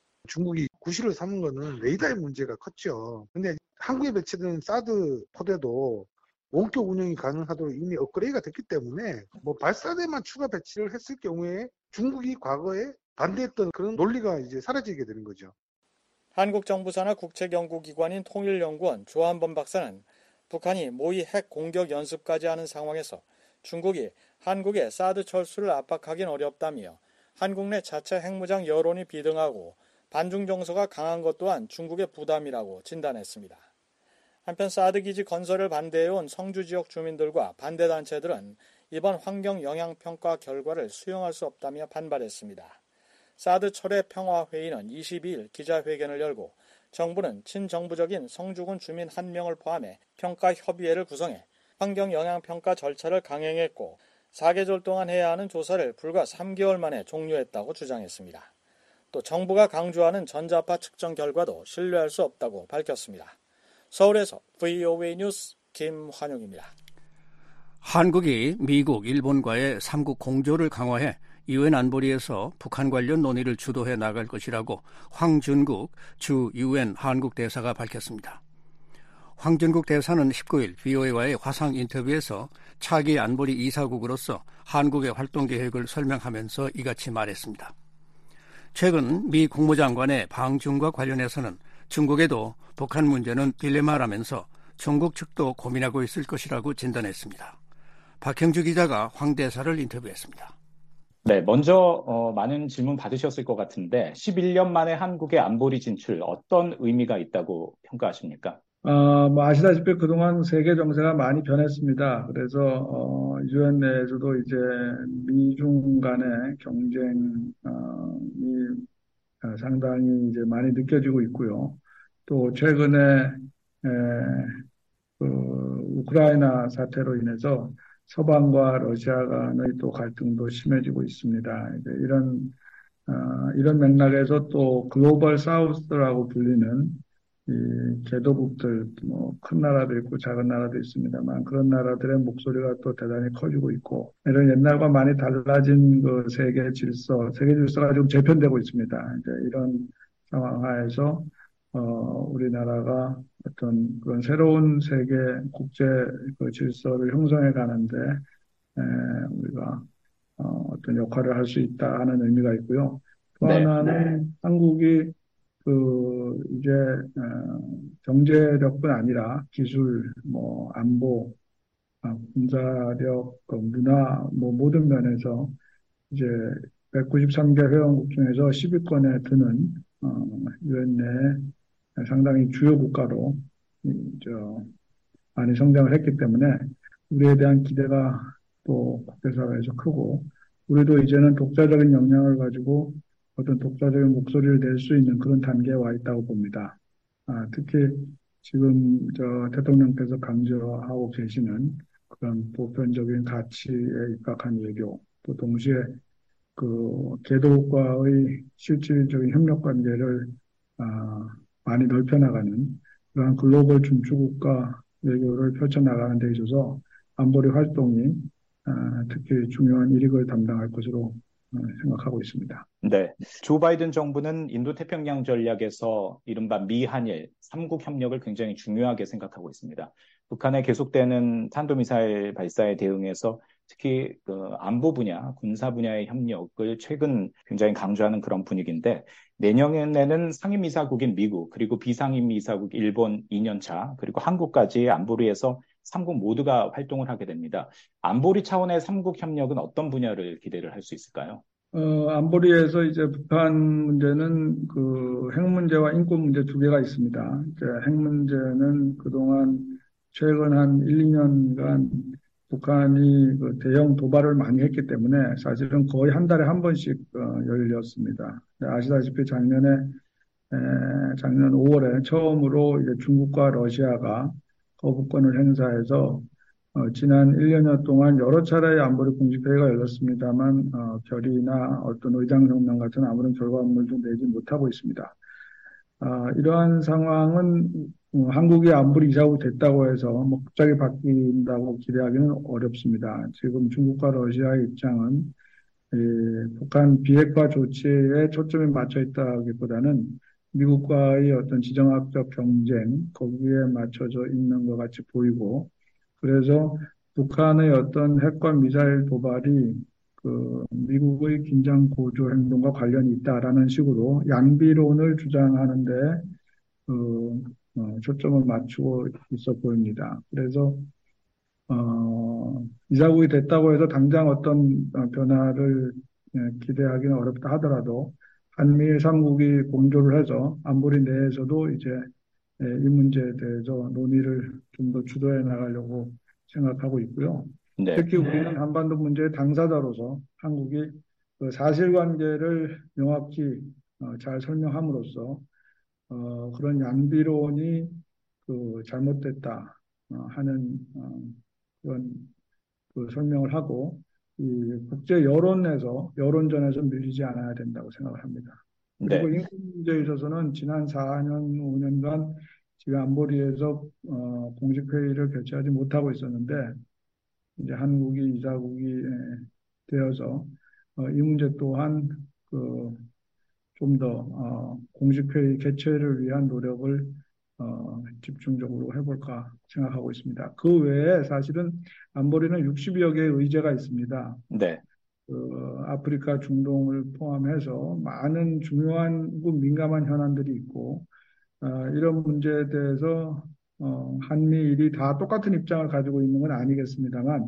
중국이 구실을 삼은 거는 레이더의 문제가 컸죠. 근데 한국에 배치된 사드 포대도 원격 운영이 가능하도록 이미 업그레이드가 됐기 때문에 발사대만 추가 배치를 했을 경우에 중국이 과거에 반대했던 그런 논리가 이제 사라지게 되는 거죠. 한국 정부 산하 국책연구기관인 통일연구원 조한범 박사는 북한이 모의 핵 공격 연습까지 하는 상황에서 중국이 한국의 사드 철수를 압박하긴 어렵다며 한국 내 자체 핵무장 여론이 비등하고 반중 정서가 강한 것 또한 중국의 부담이라고 진단했습니다. 한편 사드 기지 건설을 반대해온 성주 지역 주민들과 반대단체들은 이번 환경 영향 평가 결과를 수용할 수 없다며 반발했습니다. 사드 철회 평화회의는 22일 기자회견을 열고 정부는 친정부적인 성주군 주민 1명을 포함해 평가협의회를 구성해 환경 영향 평가 절차를 강행했고 4계절 동안 해야 하는 조사를 불과 3개월 만에 종료했다고 주장했습니다. 또 정부가 강조하는 전자파 측정 결과도 신뢰할 수 없다고 밝혔습니다. 서울에서 VOA 뉴스 김환용입니다. 한국이 미국, 일본과의 3국 공조를 강화해 유엔 안보리에서 북한 관련 논의를 주도해 나갈 것이라고 황준국 주 유엔 한국 대사가 밝혔습니다. 황준국 대사는 19일 VOA와의 화상 인터뷰에서 차기 안보리 이사국으로서 한국의 활동 계획을 설명하면서 이같이 말했습니다. 최근 미 국무장관의 방중과 관련해서는 중국에도 북한 문제는 딜레마라면서 중국 측도 고민하고 있을 것이라고 진단했습니다. 박형주 기자가 황 대사를 인터뷰했습니다. 네, 먼저 많은 질문 받으셨을 것 같은데 11년 만에 한국의 안보리 진출 어떤 의미가 있다고 평가하십니까? 아시다시피 그동안 세계 정세가 많이 변했습니다. 그래서 유엔 내에서도 이제 미중 간의 경쟁이 상당히 이제 많이 느껴지고 있고요. 또 최근에 우크라이나 사태로 인해서 서방과 러시아 간의 또 갈등도 심해지고 있습니다. 이제 이런 맥락에서 또 글로벌 사우스라고 불리는 이 개도국들, 뭐 큰 나라도 있고 작은 나라도 있습니다만 그런 나라들의 목소리가 또 대단히 커지고 있고 이런 옛날과 많이 달라진 그 세계 질서가 좀 재편되고 있습니다. 이제 이런 상황 하에서 우리나라가 어떤 그런 새로운 세계 국제 그 질서를 형성해 가는데 우리가 어떤 역할을 할 수 있다 하는 의미가 있고요. 또 하나는 한국이 이제 경제력뿐 아니라 기술, 뭐 안보, 군사력, 문화, 뭐 모든 면에서 이제 193개 회원국 중에서 10위권에 드는 유엔 내 상당히 주요 국가로 많이 성장을 했기 때문에 우리에 대한 기대가 또 국제사회에서 크고 우리도 이제는 독자적인 역량을 가지고 어떤 독자적인 목소리를 낼 수 있는 그런 단계에 와 있다고 봅니다. 특히 지금 대통령께서 강조하고 계시는 그런 보편적인 가치에 입각한 외교, 또 동시에 그 개도국과의 실질적인 협력 관계를 많이 넓혀나가는 그러한 글로벌 중추국가 외교를 펼쳐나가는 데 있어서 안보리 활동이 특히 중요한 일익을 담당할 것으로 생각하고 있습니다. 네. 조 바이든 정부는 인도태평양 전략에서 이른바 미한일 3국 협력을 굉장히 중요하게 생각하고 있습니다. 북한의 계속되는 탄도미사일 발사에 대응해서 특히 그 안보 분야, 군사 분야의 협력을 최근 굉장히 강조하는 그런 분위기인데 내년에는 상임이사국인 미국 그리고 비상임이사국 일본 2년차 그리고 한국까지 안보리에서 3국 모두가 활동을 하게 됩니다. 안보리 차원의 3국 협력은 어떤 분야를 기대를 할 수 있을까요? 안보리에서 이제 북한 문제는 그 핵 문제와 인권 문제 두 개가 있습니다. 이제 핵 문제는 그동안 최근 한 1, 2년간 북한이 그 대형 도발을 많이 했기 때문에 사실은 거의 한 달에 한 번씩 열렸습니다. 아시다시피 작년 5월에 처음으로 이제 중국과 러시아가 거부권을 행사해서 지난 1년여 동안 여러 차례의 안보리 공식회의가 열렸습니다만 결의나 어떤 의장성명 같은 아무런 결과물도 내지 못하고 있습니다. 이러한 상황은 한국이 안보리 이사국 됐다고 해서 뭐 갑자기 바뀐다고 기대하기는 어렵습니다. 지금 중국과 러시아의 입장은 북한 비핵화 조치에 초점이 맞춰 있다기보다는 미국과의 어떤 지정학적 경쟁 거기에 맞춰져 있는 것 같이 보이고 그래서 북한의 어떤 핵과 미사일 도발이 그 미국의 긴장 고조 행동과 관련이 있다라는 식으로 양비론을 주장하는데 초점을 맞추고 있어 보입니다. 그래서 이사국이 됐다고 해서 당장 어떤 변화를 기대하기는 어렵다 하더라도 한미일 3국이 공조를 해서 안보리 내에서도 이제 이 문제에 대해서 논의를 좀 더 주도해 나가려고 생각하고 있고요. 네. 특히 우리는 한반도 문제의 당사자로서 한국이 그 사실관계를 명확히 잘 설명함으로써 그런 양비론이 그 잘못됐다 하는 그런 그 설명을 하고 이 국제 여론전에서 밀리지 않아야 된다고 생각을 합니다. 그리고 네. 인권 문제에 있어서는 지난 4년, 5년간 지금 안보리에서 공식 회의를 개최하지 못하고 있었는데 이제 한국이 이사국이 되어서 이 문제 또한 그 좀 더 공식 회의 개최를 위한 노력을 집중적으로 해볼까 생각하고 있습니다. 그 외에 사실은 안보리는 60여 개의 의제가 있습니다. 네. 아프리카 중동을 포함해서 많은 중요한 민감한 현안들이 있고 이런 문제에 대해서 한미일이 다 똑같은 입장을 가지고 있는 건 아니겠습니다만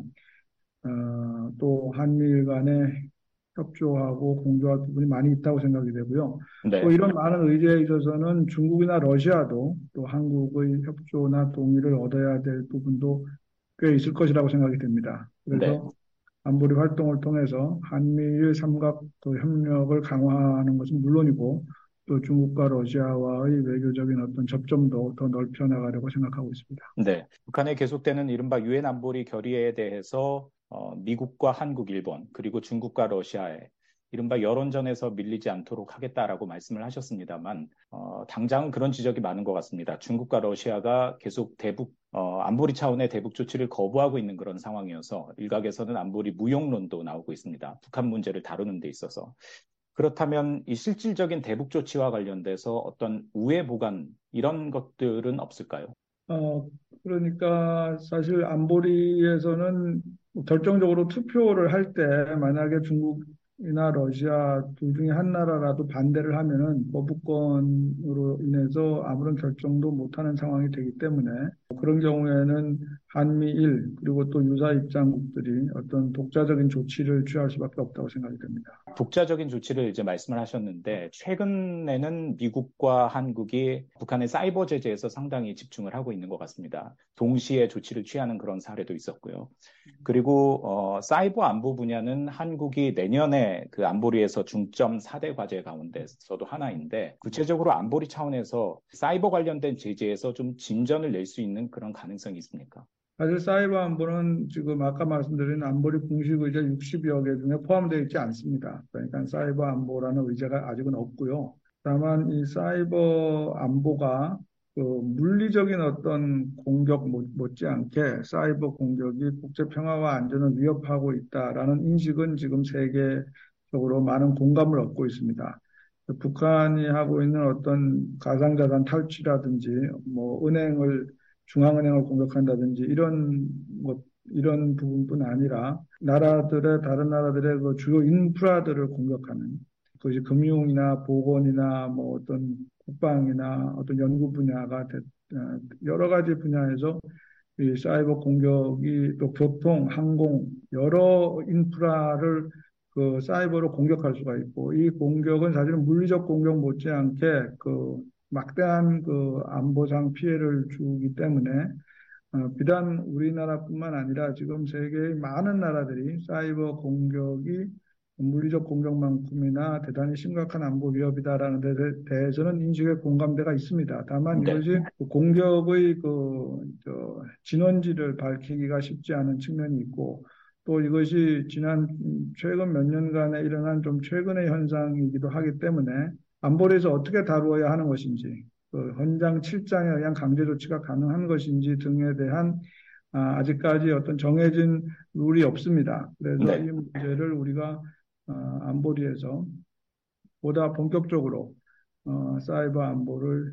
또 한미일 간에 협조하고 공조할 부분이 많이 있다고 생각이 되고요. 네. 또 이런 많은 의제에 있어서는 중국이나 러시아도 또 한국의 협조나 동의를 얻어야 될 부분도 꽤 있을 것이라고 생각이 됩니다. 그래서 네. 안보리 활동을 통해서 한미일 삼각 협력을 강화하는 것은 물론이고 또 중국과 러시아와의 외교적인 어떤 접점도 더 넓혀 나가려고 생각하고 있습니다. 네, 북한에 계속되는 이른바 유엔 안보리 결의에 대해서 미국과 한국, 일본 그리고 중국과 러시아에 이른바 여론전에서 밀리지 않도록 하겠다라고 말씀을 하셨습니다만 당장은 그런 지적이 많은 것 같습니다. 중국과 러시아가 계속 대북 안보리 차원의 대북 조치를 거부하고 있는 그런 상황이어서 일각에서는 안보리 무용론도 나오고 있습니다. 북한 문제를 다루는 데 있어서. 그렇다면 이 실질적인 대북 조치와 관련돼서 어떤 우회 보관 이런 것들은 없을까요? 그러니까 사실 안보리에서는 결정적으로 투표를 할 때 만약에 중국이나 러시아 둘 중에 한 나라라도 반대를 하면은 거부권으로 인해서 아무런 결정도 못하는 상황이 되기 때문에 그런 경우에는 한미일 그리고 또 유사 입장국들이 어떤 독자적인 조치를 취할 수밖에 없다고 생각이 됩니다. 독자적인 조치를 이제 말씀을 하셨는데 최근에는 미국과 한국이 북한의 사이버 제재에서 상당히 집중을 하고 있는 것 같습니다. 동시에 조치를 취하는 그런 사례도 있었고요. 그리고 사이버 안보 분야는 한국이 내년에 그 안보리에서 중점 4대 과제 가운데서도 하나인데 구체적으로 안보리 차원에서 사이버 관련된 제재에서 좀 진전을 낼 수 있는 그런 가능성이 있습니까? 사실 사이버 안보는 지금 아까 말씀드린 안보리 공식 의제 60여 개 중에 포함되어 있지 않습니다. 그러니까 사이버 안보라는 의제가 아직은 없고요. 다만 이 사이버 안보가 그 물리적인 어떤 공격 못지않게 사이버 공격이 국제 평화와 안전을 위협하고 있다라는 인식은 지금 세계적으로 많은 공감을 얻고 있습니다. 북한이 하고 있는 어떤 가상자산 탈취라든지 중앙은행을 공격한다든지 이런 부분뿐 아니라 다른 나라들의 그 주요 인프라들을 공격하는 그것이 금융이나 보건이나 어떤 국방이나 어떤 연구 분야가 여러 가지 분야에서 이 사이버 공격이 또 교통, 항공 여러 인프라를 그 사이버로 공격할 수가 있고 이 공격은 사실은 물리적 공격 못지않게 그 막대한 그 안보상 피해를 주기 때문에 비단 우리나라뿐만 아니라 지금 세계의 많은 나라들이 사이버 공격이 물리적 공격만큼이나 대단히 심각한 안보 위협이다라는 데 대해서는 인식의 공감대가 있습니다. 다만 이것이 공격의 진원지를 밝히기가 쉽지 않은 측면이 있고 또 이것이 최근 몇 년간에 일어난 좀 최근의 현상이기도 하기 때문에 안보리에서 어떻게 다루어야 하는 것인지 헌장 7장에 의한 강제 조치가 가능한 것인지 등에 대한 아직까지 어떤 정해진 룰이 없습니다. 그래서 이 문제를 우리가 안보리에서 보다 본격적으로 사이버 안보를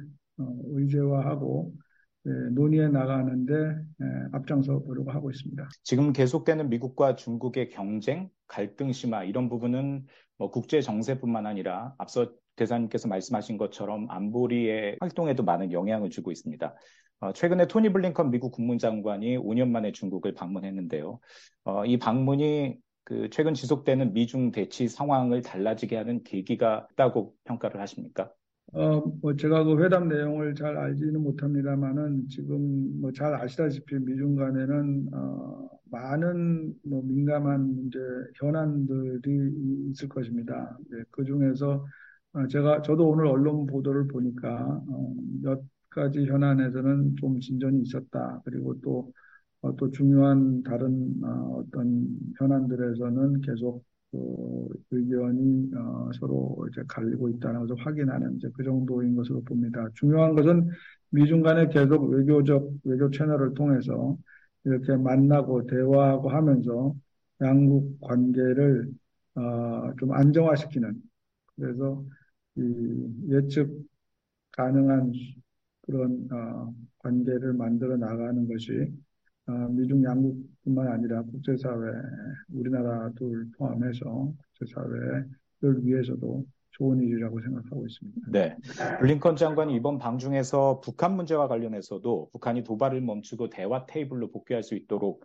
의제화하고 논의해 나가는데 앞장서 보려고 하고 있습니다. 지금 계속되는 미국과 중국의 경쟁, 갈등 심화 이런 부분은 국제 정세뿐만 아니라 앞서 대사님께서 말씀하신 것처럼 안보리의 활동에도 많은 영향을 주고 있습니다. 최근에 토니 블링컨 미국 국무장관이 5년 만에 중국을 방문했는데요. 이 방문이 그 최근 지속되는 미중 대치 상황을 달라지게 하는 계기가 있다고 평가를 하십니까? 제가 그 회담 내용을 잘 알지는 못합니다만은 지금 잘 아시다시피 미중 간에는 많은 민감한 문제 현안들이 있을 것입니다. 그 중에서 저도 오늘 언론 보도를 보니까 몇 가지 현안에서는 좀 진전이 있었다. 그리고 또 중요한 다른 어떤 현안들에서는 계속 의견이 서로 이제 갈리고 있다는 것을 확인하는 이제 그 정도인 것으로 봅니다. 중요한 것은 미중 간에 계속 외교 채널을 통해서 이렇게 만나고 대화하고 하면서 양국 관계를 좀 안정화시키는 그래서 이 예측 가능한 그런 관계를 만들어 나가는 것이 미중 양국뿐만 아니라 국제사회, 우리나라 둘 포함해서 국제사회를 위해서도 좋은 일이라고 생각하고 있습니다. 네, 블링컨 장관이 이번 방중에서 북한 문제와 관련해서도 북한이 도발을 멈추고 대화 테이블로 복귀할 수 있도록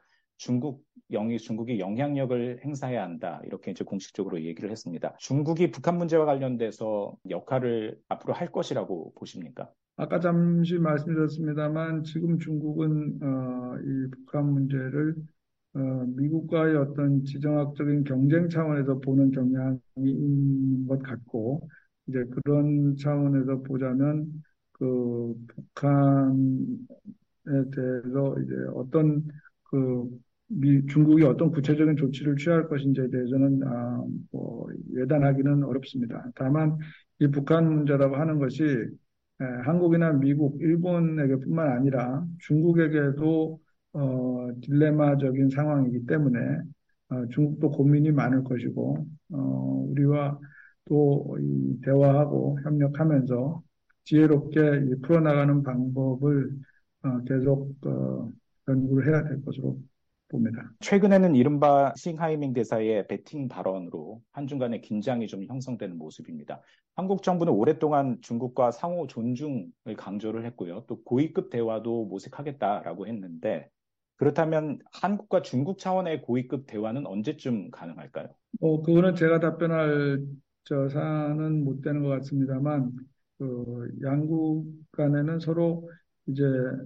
중국이 영향력을 행사해야 한다. 이렇게 이제 공식적으로 얘기를 했습니다. 중국이 북한 문제와 관련돼서 역할을 앞으로 할 것이라고 보십니까? 아까 잠시 말씀드렸습니다만 지금 중국은 이 북한 문제를 미국과의 어떤 지정학적인 경쟁 차원에서 보는 경향이 있는 것 같고 이제 그런 차원에서 보자면 그 북한에 대해서 이제 어떤 중국이 어떤 구체적인 조치를 취할 것인지에 대해서는 뭐 예단하기는 어렵습니다. 다만 이 북한 문제라고 하는 것이 한국이나 미국, 일본에게뿐만 아니라 중국에게도 딜레마적인 상황이기 때문에 중국도 고민이 많을 것이고 우리와 또 이 대화하고 협력하면서 지혜롭게 풀어나가는 방법을 계속 연구를 해야 될 것으로 봅니다. 최근에는 이른바 싱하이밍 대사의 배팅 발언으로 한중 간의 긴장이 좀 형성되는 모습입니다. 한국 정부는 오랫동안 중국과 상호 존중을 강조를 했고요. 또 고위급 대화도 모색하겠다라고 했는데 그렇다면 한국과 중국 차원의 고위급 대화는 언제쯤 가능할까요? 그거는 제가 답변할 사안은 못 되는 것 같습니다만 양국 간에는 서로 이제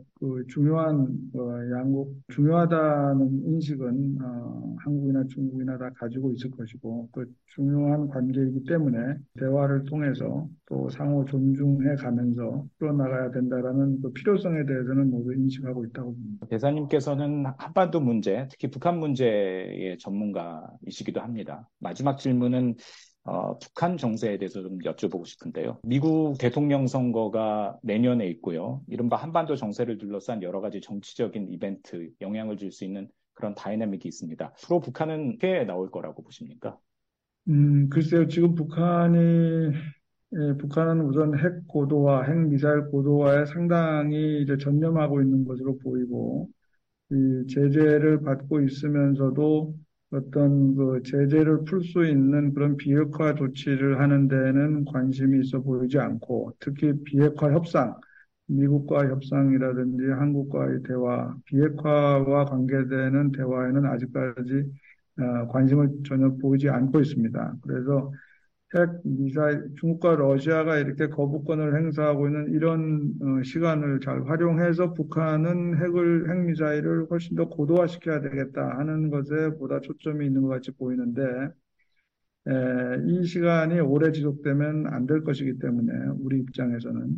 중요하다는 인식은 한국이나 중국이나 다 가지고 있을 것이고 그 중요한 관계이기 때문에 대화를 통해서 또 상호 존중해 가면서 풀어나가야 된다라는 그 필요성에 대해서는 모두 인식하고 있다고 봅니다. 대사님께서는 한반도 문제, 특히 북한 문제의 전문가이시기도 합니다. 마지막 질문은 북한 정세에 대해서 좀 여쭤보고 싶은데요. 미국 대통령 선거가 내년에 있고요. 이른바 한반도 정세를 둘러싼 여러 가지 정치적인 이벤트, 영향을 줄 수 있는 그런 다이내믹이 있습니다. 앞으로 북한은 어떻게 나올 거라고 보십니까? 글쎄요. 지금 북한은 우선 핵 고도화, 핵 미사일 고도화에 상당히 이제 전념하고 있는 것으로 보이고, 이 제재를 받고 있으면서도 어떤 그 제재를 풀 수 있는 그런 비핵화 조치를 하는 데는 관심이 있어 보이지 않고, 특히 비핵화 협상, 미국과 협상이라든지 한국과의 대화, 비핵화와 관계되는 대화에는 아직까지 관심을 전혀 보이지 않고 있습니다. 그래서 중국과 러시아가 이렇게 거부권을 행사하고 있는 이런 시간을 잘 활용해서 북한은 핵 미사일을 훨씬 더 고도화시켜야 되겠다 하는 것에 보다 초점이 있는 것 같이 보이는데 이 시간이 오래 지속되면 안 될 것이기 때문에 우리 입장에서는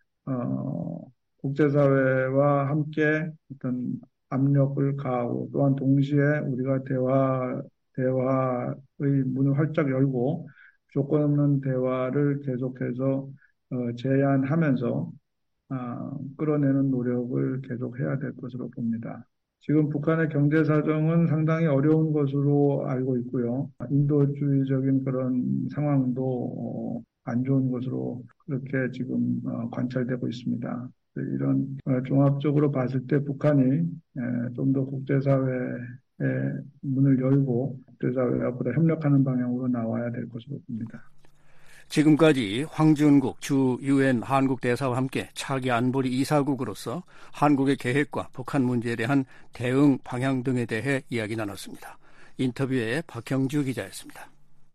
국제사회와 함께 어떤 압력을 가하고 또한 동시에 우리가 대화의 문을 활짝 열고 조건 없는 대화를 계속해서 제안하면서 끌어내는 노력을 계속해야 될 것으로 봅니다. 지금 북한의 경제 사정은 상당히 어려운 것으로 알고 있고요. 인도주의적인 그런 상황도 안 좋은 것으로 그렇게 지금 관찰되고 있습니다. 이런 종합적으로 봤을 때 북한이 좀 더 국제사회의 문을 열고 국제사회와 보다 협력하는 방향으로 나와야 될 것으로 봅니다. 지금까지 황준국 주 UN 한국대사와 함께 차기 안보리 이사국으로서 한국의 계획과 북한 문제에 대한 대응 방향 등에 대해 이야기 나눴습니다. 인터뷰에 박형주 기자였습니다.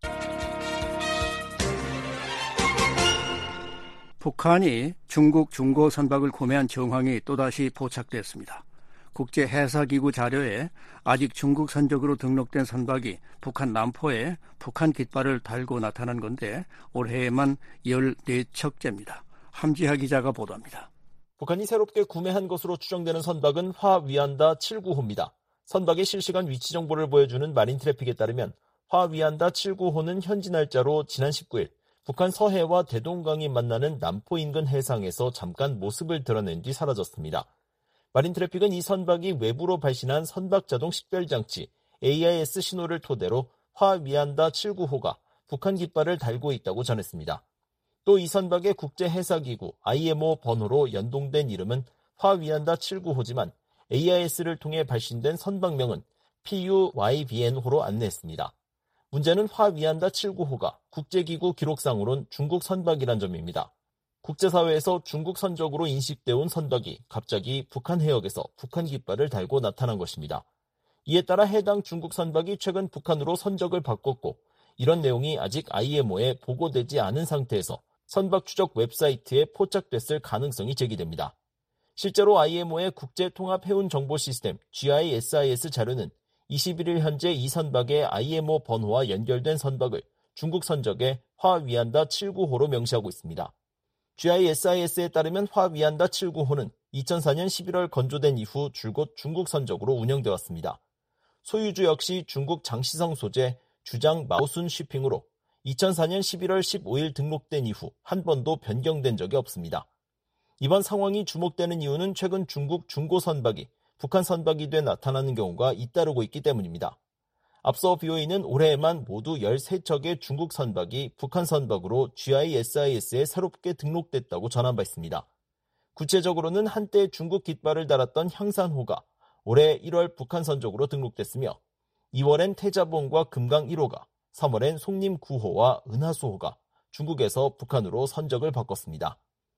북한이 중국 중고 선박을 구매한 정황이 또다시 포착됐습니다. 국제해사기구 자료에 아직 중국 선적으로 등록된 선박이 북한 남포에 북한 깃발을 달고 나타난 건데 올해에만 14척째입니다. 함지하 기자가 보도합니다. 북한이 새롭게 구매한 것으로 추정되는 선박은 화위안다 795호입니다. 선박의 실시간 위치 정보를 보여주는 마린 트래픽에 따르면 화위안다 795호는 현지 날짜로 지난 19일 북한 서해와 대동강이 만나는 남포 인근 해상에서 잠깐 모습을 드러낸 뒤 사라졌습니다. 마린 트래픽은 이 선박이 외부로 발신한 선박 자동 식별장치 AIS 신호를 토대로 화위안다 795호가 북한 깃발을 달고 있다고 전했습니다. 또 이 선박의 국제해사기구 IMO 번호로 연동된 이름은 화위안다 795호지만 AIS를 통해 발신된 선박명은 PUYBN호로 안내했습니다. 문제는 화위안다 795호가 국제기구 기록상으론 중국 선박이란 점입니다. 국제사회에서 중국 선적으로 인식되어 온 선박이 갑자기 북한 해역에서 북한 깃발을 달고 나타난 것입니다. 이에 따라 해당 중국 선박이 최근 북한으로 선적을 바꿨고 이런 내용이 아직 IMO에 보고되지 않은 상태에서 선박 추적 웹사이트에 포착됐을 가능성이 제기됩니다. 실제로 IMO의 국제통합해운정보 시스템 GISIS 자료는 21일 현재 이 선박의 IMO 번호와 연결된 선박을 중국 선적에 화위안다 7구호로 명시하고 있습니다. GISIS에 따르면 화위안다 7구호는 2004년 11월 건조된 이후 줄곧 중국 선적으로 운영되어 왔습니다. 소유주 역시 중국 장시성 소재 주장 마오순 쉬핑으로 2004년 11월 15일 등록된 이후 한 번도 변경된 적이 없습니다. 이번 상황이 주목되는 이유는 최근 중국 중고 선박이 북한 선박이 돼 나타나는 경우가 잇따르고 있기 때문입니다. 앞서 BOA는 올해에만 모두 13척의 중국 선박이 북한 선박으로 GISIS에 새롭게 등록됐다고 전한 바 있습니다. 구체적으로는 한때 중국 깃발을 달았던 향산호가 올해 1월 북한 선적으로 등록됐으며 2월엔 태자봉과 금강 1호가, 3월엔 송림 9호와 은하수호가 중국에서 북한으로 선적을 바꿨습니다.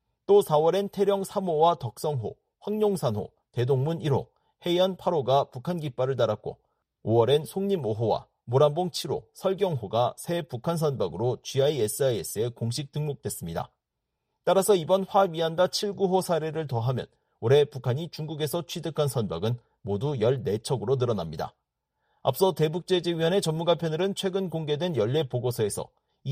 또 4월엔 태령 3호와 덕성호, 황룡산호, 대동문 1호, 해연 8호가 북한 깃발을 달았고 5월엔 송림 5호와 모란봉 7호, 설경호가 새 북한 선박으로 GISIS에 공식 등록됐습니다. 따라서 이번 화위안다 7구호 사례를 더하면 올해 북한이 중국에서 취득한 선박은 모두 14척으로 늘어납니다. 앞서 대북제재위원회 전문가 패널은 최근 공개된 연례 보고서에서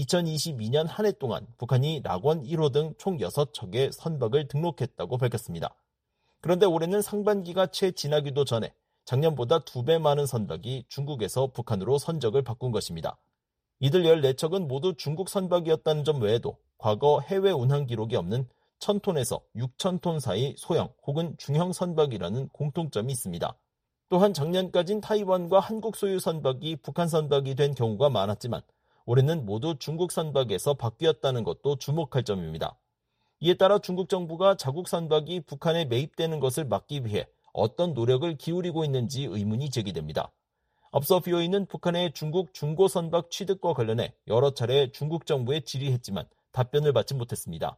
2022년 한 해 동안 북한이 락원 1호 등 총 6척의 선박을 등록했다고 밝혔습니다. 그런데 올해는 상반기가 채 지나기도 전에 작년보다 2배 많은 선박이 중국에서 북한으로 선적을 바꾼 것입니다. 이들 14척은 모두 중국 선박이었다는 점 외에도 과거 해외 운항 기록이 없는 1000톤에서 6000톤 사이 소형 혹은 중형 선박이라는 공통점이 있습니다. 또한 작년까진 타이완과 한국 소유 선박이 북한 선박이 된 경우가 많았지만 올해는 모두 중국 선박에서 바뀌었다는 것도 주목할 점입니다. 이에 따라 중국 정부가 자국 선박이 북한에 매입되는 것을 막기 위해 어떤 노력을 기울이고 있는지 의문이 제기됩니다. 앞서 BOA는 북한의 중국 중고 선박 취득과 관련해 여러 차례 중국 정부에 질의했지만 답변을 받지 못했습니다.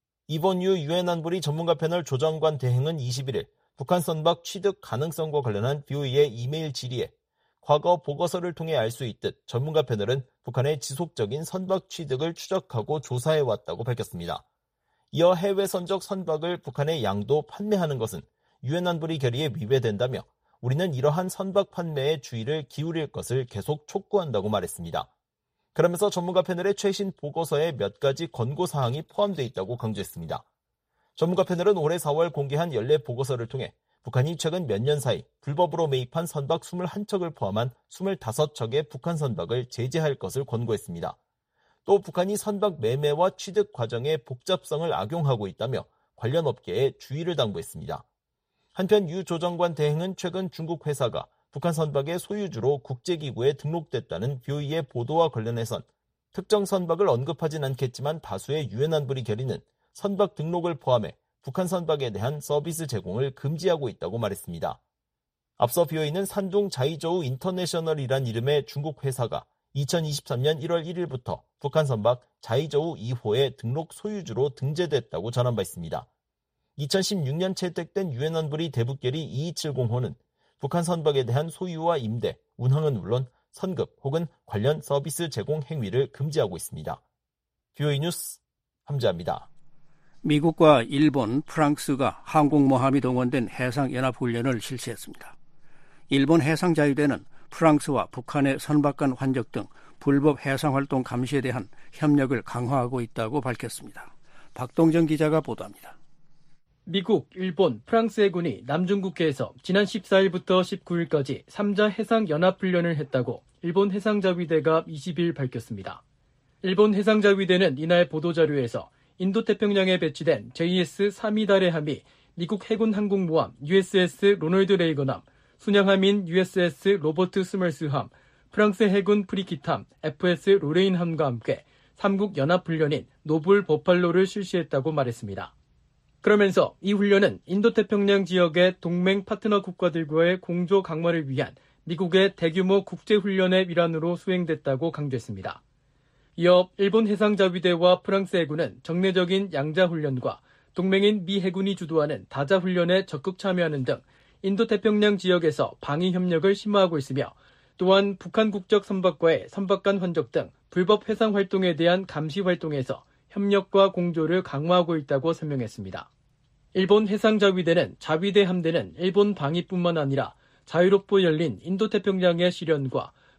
이번유 유엔 안보리 전문가 패널 조정관 대행은 21일 북한 선박 취득 가능성과 관련한 BOA의 이메일 질의에 과거 보고서를 통해 알 수 있듯 전문가 패널은 북한의 지속적인 선박 취득을 추적하고 조사해왔다고 밝혔습니다. 이어 해외 선적 선박을 북한에 양도 판매하는 것은 유엔 안보리 결의에 위배된다며 우리는 이러한 선박 판매에 주의를 기울일 것을 계속 촉구한다고 말했습니다. 그러면서 전문가 패널의 최신 보고서에 몇 가지 권고사항이 포함되어 있다고 강조했습니다. 전문가 패널은 올해 4월 공개한 연례 보고서를 통해 북한이 최근 몇 년 사이 불법으로 매입한 선박 21척을 포함한 25척의 북한 선박을 제재할 것을 권고했습니다. 또 북한이 선박 매매와 취득 과정의 복잡성을 악용하고 있다며 관련 업계에 주의를 당부했습니다. 한편 유 조정관 대행은 최근 중국 회사가 북한 선박의 소유주로 국제기구에 등록됐다는 BOA의 보도와 관련해선 특정 선박을 언급하진 않겠지만 다수의 유엔 안보리 결의는 선박 등록을 포함해 북한 선박에 대한 서비스 제공을 금지하고 있다고 말했습니다. 앞서 BOA는 산둥 자이저우 인터내셔널이란 이름의 중국 회사가 2023년 1월 1일부터 북한 선박 자이저우 2호의 등록 소유주로 등재됐다고 전한 바 있습니다. 2016년 채택된 유엔 안보리 대북결의 2270호는 북한 선박에 대한 소유와 임대, 운항은 물론 선급 혹은 관련 서비스 제공 행위를 금지하고 있습니다. BOA 뉴스 함재합니다. 미국과 일본, 프랑스가 항공모함이 동원된 해상연합훈련을 실시했습니다. 일본 해상자위대는 프랑스와 북한의 선박 간 환적 등 불법 해상활동 감시에 대한 협력을 강화하고 있다고 밝혔습니다. 박동정 기자가 보도합니다. 미국, 일본, 프랑스 해군이 남중국해에서 지난 14일부터 19일까지 3자 해상연합훈련을 했다고 일본 해상자위대가 20일 밝혔습니다. 일본 해상자위대는 이날 보도자료에서 인도태평양에 배치된 JS-3이달해함이 미국 해군 항공모함 USS 로널드 레이건함, 순양함인 USS 로버트 스멀스함, 프랑스 해군 프리킷함 FS 로레인함과 함께 3국 연합훈련인 노블 버팔로를 실시했다고 말했습니다. 그러면서 이 훈련은 인도태평양 지역의 동맹 파트너 국가들과의 공조 강화를 위한 미국의 대규모 국제훈련의 일환으로 수행됐다고 강조했습니다. 이어 일본 해상자위대와 프랑스 해군은 정례적인 양자훈련과 동맹인 미 해군이 주도하는 다자훈련에 적극 참여하는 등 인도태평양 지역에서 방위 협력을 심화하고 있으며 또한 북한 국적 선박과의 선박 간 환적 등 불법 해상 활동에 대한 감시 활동에서 협력과 공조를 강화하고 있다고 설명했습니다. 일본 해상자위대는 자위대 함대는 일본 방위뿐만 아니라 자유롭고 열린 인도태평양의 실현과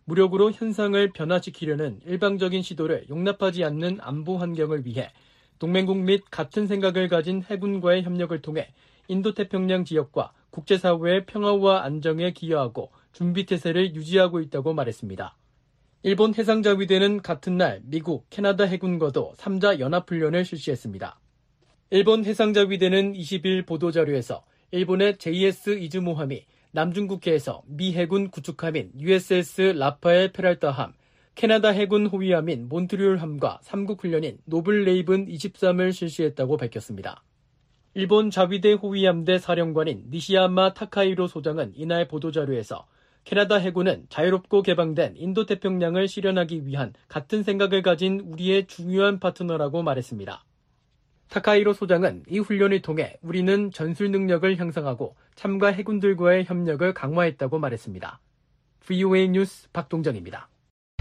무력으로 현상을 변화시키려는 일방적인 시도를 용납하지 않는 안보 환경을 위해 동맹국 및 같은 생각을 가진 해군과의 협력을 통해 인도태평양 지역과 국제사회의 평화와 안정에 기여하고 준비태세를 유지하고 있다고 말했습니다. 일본 해상자위대는 같은 날 미국, 캐나다 해군과도 3자 연합훈련을 실시했습니다. 일본 해상자위대는 20일 보도자료에서 일본의 JS 이즈모함이 남중국해에서 미 해군 구축함인 USS 라파엘 페랄타함, 캐나다 해군 호위함인 몬트리올함과 3국 훈련인 노블 레이븐 23을 실시했다고 밝혔습니다. 일본 자위대 호위함대 사령관인 니시야마 타카히로 소장은 이날 보도자료에서 캐나다 해군은 자유롭고 개방된 인도태평양을 실현하기 위한 같은 생각을 가진 우리의 중요한 파트너라고 말했습니다. 타카히로 소장은 이 훈련을 통해 우리는 전술 능력을 향상하고 참가 해군들과의 협력을 강화했다고 말했습니다. VOA 뉴스 박동정입니다.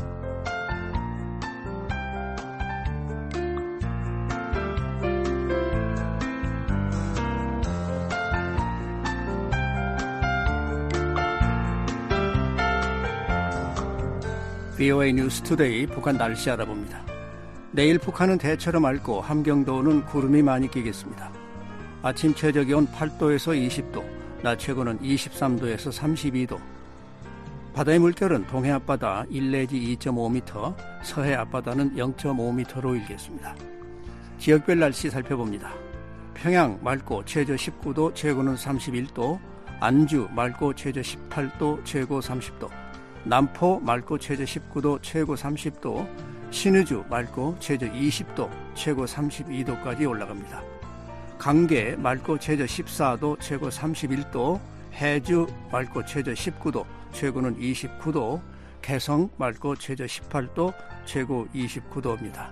VOA 뉴스 투데이 북한 날씨 알아봅니다. 내일 북한은 대체로 맑고 함경도는 구름이 많이 끼겠습니다. 아침 최저기온 8도에서 20도, 낮 최고는 23도에서 32도. 바다의 물결은 동해 앞바다 1 내지 2.5m, 서해 앞바다는 0.5m로 일겠습니다. 지역별 날씨 살펴봅니다. 평양 맑고 최저 19도, 최고는 31도, 안주 맑고 최저 18도, 최고 30도, 남포 맑고 최저 19도, 최고 30도, 신의주 맑고 최저 20도, 최고 32도까지 올라갑니다. 강계 맑고 최저 14도, 최고 31도, 해주 맑고 최저 19도, 최고는 29도, 개성 맑고 최저 18도, 최고 29도입니다.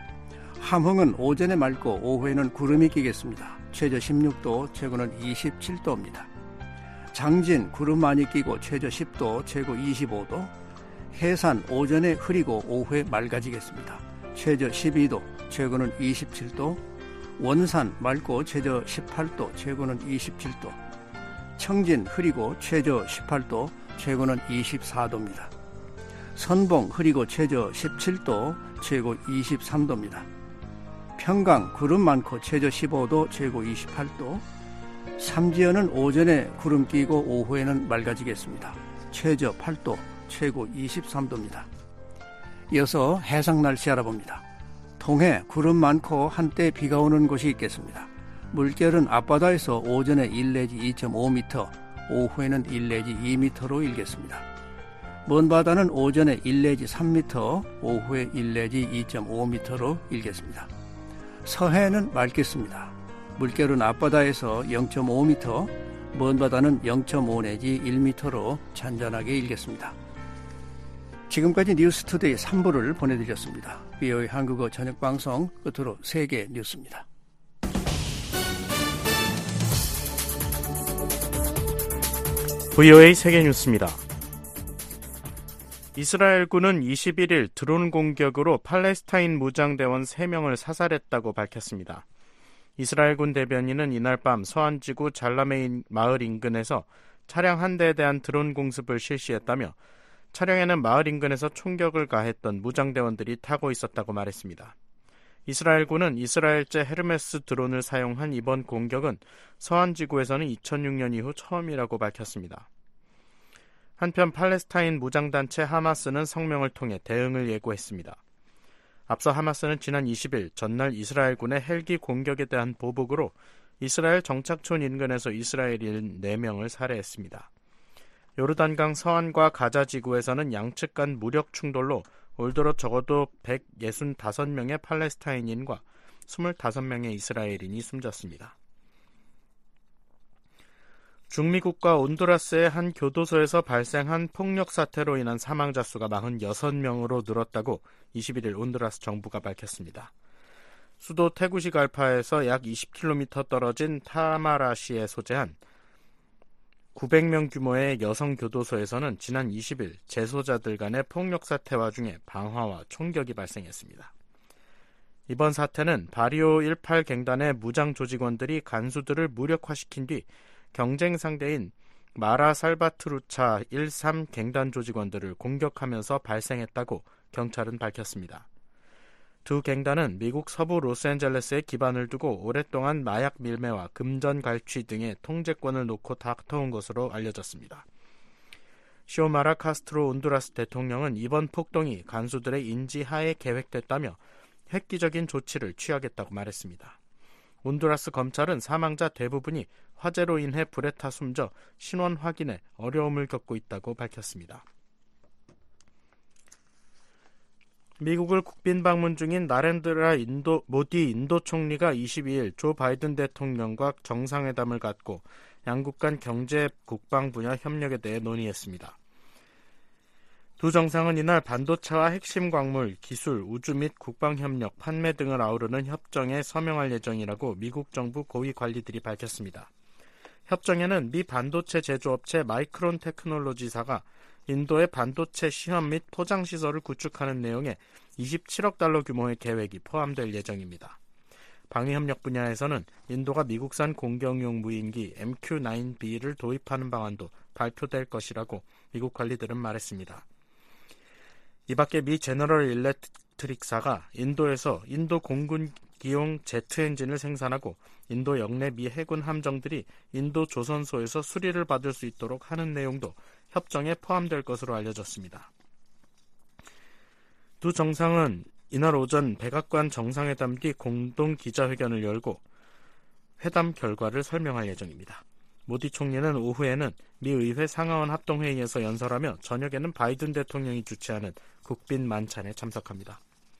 함흥은 오전에 맑고 오후에는 구름이 끼겠습니다. 최저 16도, 최고는 27도입니다. 장진 구름 많이 끼고 최저 10도, 최고 25도, 해산 오전에 흐리고 오후에 맑아지겠습니다. 최저 12도, 최고는 27도, 원산 맑고 최저 18도, 최고는 27도, 청진 흐리고 최저 18도, 최고는 24도입니다. 선봉 흐리고 최저 17도, 최고 23도입니다. 평강 구름 많고 최저 15도, 최고 28도, 삼지연은 오전에 구름 끼고 오후에는 맑아지겠습니다. 최저 8도, 최고 23도입니다. 이어서 해상 날씨 알아봅니다. 동해 구름 많고 한때 비가 오는 곳이 있겠습니다. 물결은 앞바다에서 오전에 1 내지 2.5m, 오후에는 1 내지 2m로 일겠습니다. 먼 바다는 오전에 1 내지 3m, 오후에 1 내지 2.5m로 일겠습니다. 서해는 맑겠습니다. 물결은 앞바다에서 0.5m, 먼 바다는 0.5 내지 1m로 잔잔하게 일겠습니다. 지금까지 뉴스투데이 3부를 보내드렸습니다. VOA 한국어 저녁방송 끝으로 세계 뉴스입니다. VOA 세계 뉴스입니다. 이스라엘군은 21일 드론 공격으로 팔레스타인 무장대원 3명을 사살했다고 밝혔습니다. 이스라엘군 대변인은 이날 밤 서안지구 잘라메인 마을 인근에서 차량 한 대에 대한 드론 공습을 실시했다며 차량에는 마을 인근에서 총격을 가했던 무장대원들이 타고 있었다고 말했습니다. 이스라엘군은 이스라엘제 헤르메스 드론을 사용한 이번 공격은 서안지구에서는 2006년 이후 처음이라고 밝혔습니다. 한편 팔레스타인 무장단체 하마스는 성명을 통해 대응을 예고했습니다. 앞서 하마스는 지난 20일 전날 이스라엘군의 헬기 공격에 대한 보복으로 이스라엘 정착촌 인근에서 이스라엘인 4명을 살해했습니다. 요르단강 서안과 가자 지구에서는 양측 간 무력 충돌로 올 들어 적어도 165명의 팔레스타인인과 25명의 이스라엘인이 숨졌습니다. 중미국가 온두라스의 한 교도소에서 발생한 폭력 사태로 인한 사망자 수가 46명으로 늘었다고 21일 온두라스 정부가 밝혔습니다. 수도 테구시갈파에서 약 20km 떨어진 타마라시에 소재한 900명 규모의 여성 교도소에서는 지난 20일 재소자들 간의 폭력 사태 와중에 방화와 총격이 발생했습니다. 이번 사태는 바리오 18 갱단의 무장 조직원들이 간수들을 무력화시킨 뒤 경쟁 상대인 마라 살바트루차 13 갱단 조직원들을 공격하면서 발생했다고 경찰은 밝혔습니다. 두 갱단은 미국 서부 로스앤젤레스에 기반을 두고 오랫동안 마약 밀매와 금전 갈취 등의 통제권을 놓고 다퉈온 것으로 알려졌습니다. 시오마라 카스트로 온두라스 대통령은 이번 폭동이 간수들의 인지하에 계획됐다며 획기적인 조치를 취하겠다고 말했습니다. 온두라스 검찰은 사망자 대부분이 화재로 인해 불에 타 숨져 신원 확인에 어려움을 겪고 있다고 밝혔습니다. 미국을 국빈 방문 중인 나렌드라 모디 인도 총리가 22일 조 바이든 대통령과 정상회담을 갖고 양국 간 경제 국방 분야 협력에 대해 논의했습니다. 두 정상은 이날 반도체와 핵심 광물, 기술, 우주 및 국방협력, 판매 등을 아우르는 협정에 서명할 예정이라고 미국 정부 고위 관리들이 밝혔습니다. 협정에는 미 반도체 제조업체 마이크론 테크놀로지사가 인도의 반도체 시험 및 포장시설을 구축하는 내용의 27억 달러 규모의 계획이 포함될 예정입니다. 방위협력 분야에서는 인도가 미국산 공격용 무인기 MQ-9B를 도입하는 방안도 발표될 것이라고 미국 관리들은 말했습니다. 이 밖에 미 제너럴 일렉트릭사가 인도에서 인도 공군기용 제트 엔진을 생산하고 인도 영내 미 해군 함정들이 인도 조선소에서 수리를 받을 수 있도록 하는 내용도 협정에 포함될 것으로 알려졌습니다. 두 정상은 이날 오전 백악관 정상회담 뒤 공동 기자회견을 열고 회담 결과를 설명할 예정입니다. 모디 총리는 오후에는 미 의회 상하원 합동회의에서 연설하며 저녁에는 바이든 대통령이 주최하는 국빈 만찬에 참석합니다.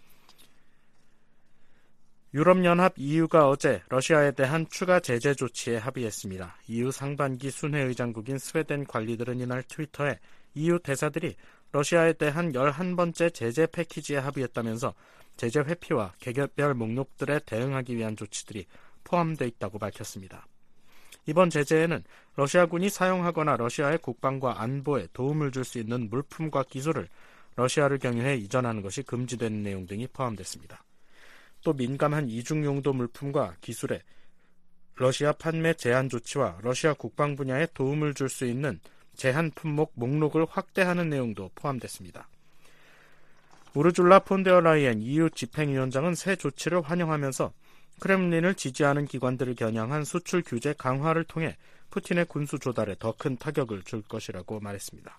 유럽연합 EU가 어제 러시아에 대한 추가 제재 조치에 합의했습니다. EU 상반기 순회의장국인 스웨덴 관리들은 이날 트위터에 EU 대사들이 러시아에 대한 11번째 제재 패키지에 합의했다면서 제재 회피와 개별 목록들에 대응하기 위한 조치들이 포함되어 있다고 밝혔습니다. 이번 제재에는 러시아군이 사용하거나 러시아의 국방과 안보에 도움을 줄 수 있는 물품과 기술을 러시아를 경유해 이전하는 것이 금지되는 내용 등이 포함됐습니다. 또 민감한 이중용도 물품과 기술에 러시아 판매 제한 조치와 러시아 국방 분야에 도움을 줄 수 있는 제한 품목 목록을 확대하는 내용도 포함됐습니다. 우르줄라 폰데어라이엔 EU 집행위원장은 새 조치를 환영하면서 크렘린을 지지하는 기관들을 겨냥한 수출 규제 강화를 통해 푸틴의 군수 조달에 더 큰 타격을 줄 것이라고 말했습니다.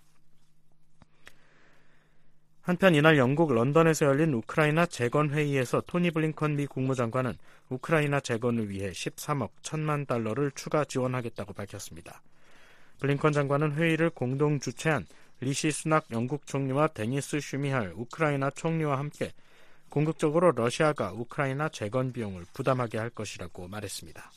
한편 이날 영국 런던에서 열린 우크라이나 재건회의에서 토니 블링컨 미 국무장관은 우크라이나 재건을 위해 13억 1천만 달러를 추가 지원하겠다고 밝혔습니다. 블링컨 장관은 회의를 공동 주최한 리시 수낙 영국 총리와 데니스 슈미할 우크라이나 총리와 함께 궁극적으로 러시아가 우크라이나 재건 비용을 부담하게 할 것이라고 말했습니다.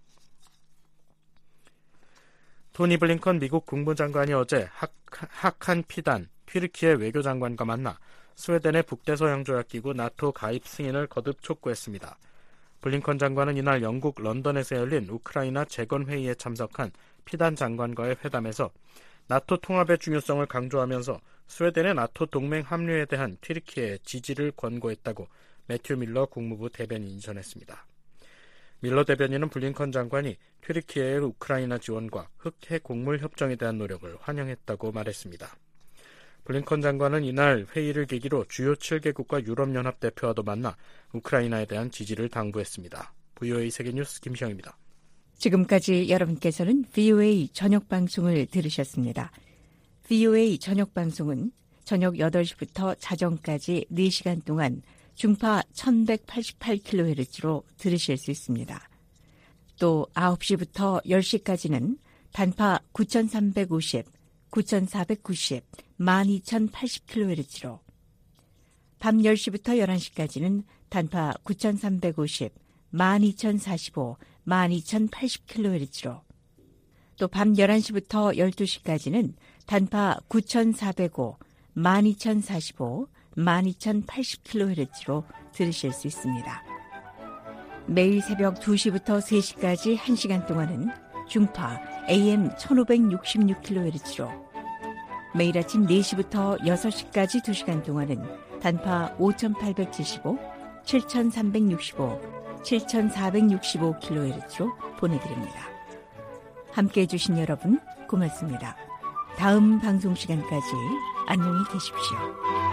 토니 블링컨 미국 국무장관이 어제 하칸 피단 튀르키예 외교장관과 만나 스웨덴의 북대서양조약기구 나토 가입 승인을 거듭 촉구했습니다. 블링컨 장관은 이날 영국 런던에서 열린 우크라이나 재건회의에 참석한 피단 장관과의 회담에서 나토 통합의 중요성을 강조하면서 스웨덴의 나토 동맹 합류에 대한 튀르키예의 지지를 권고했다고 매튜 밀러 국무부 대변인이 전했습니다. 밀러 대변인은 블링컨 장관이 튀르키예의 우크라이나 지원과 흑해 곡물 협정에 대한 노력을 환영했다고 말했습니다. 블링컨 장관은 이날 회의를 계기로 주요 7개국과 유럽연합 대표와도 만나 우크라이나에 대한 지지를 당부했습니다. VOA 세계뉴스 김시영입니다. 지금까지 여러분께서는 VOA 저녁방송을 들으셨습니다. VOA 저녁방송은 저녁 8시부터 자정까지 4시간 동안 중파 1188kHz로 들으실 수 있습니다. 또 9시부터 10시까지는 단파 9350, 9490, 12080kHz로 밤 10시부터 11시까지는 단파 9350, 12045, 12080kHz로 또 밤 11시부터 12시까지는 단파 9405, 12045, 12080kHz로 들으실 수 있습니다. 매일 새벽 2시부터 3시까지 1시간 동안은 중파 AM 1566kHz로 매일 아침 4시부터 6시까지 2시간 동안은 단파 5875, 7365, 7465kHz로 보내드립니다. 함께해 주신 여러분 고맙습니다. 다음 방송 시간까지 안녕히 계십시오.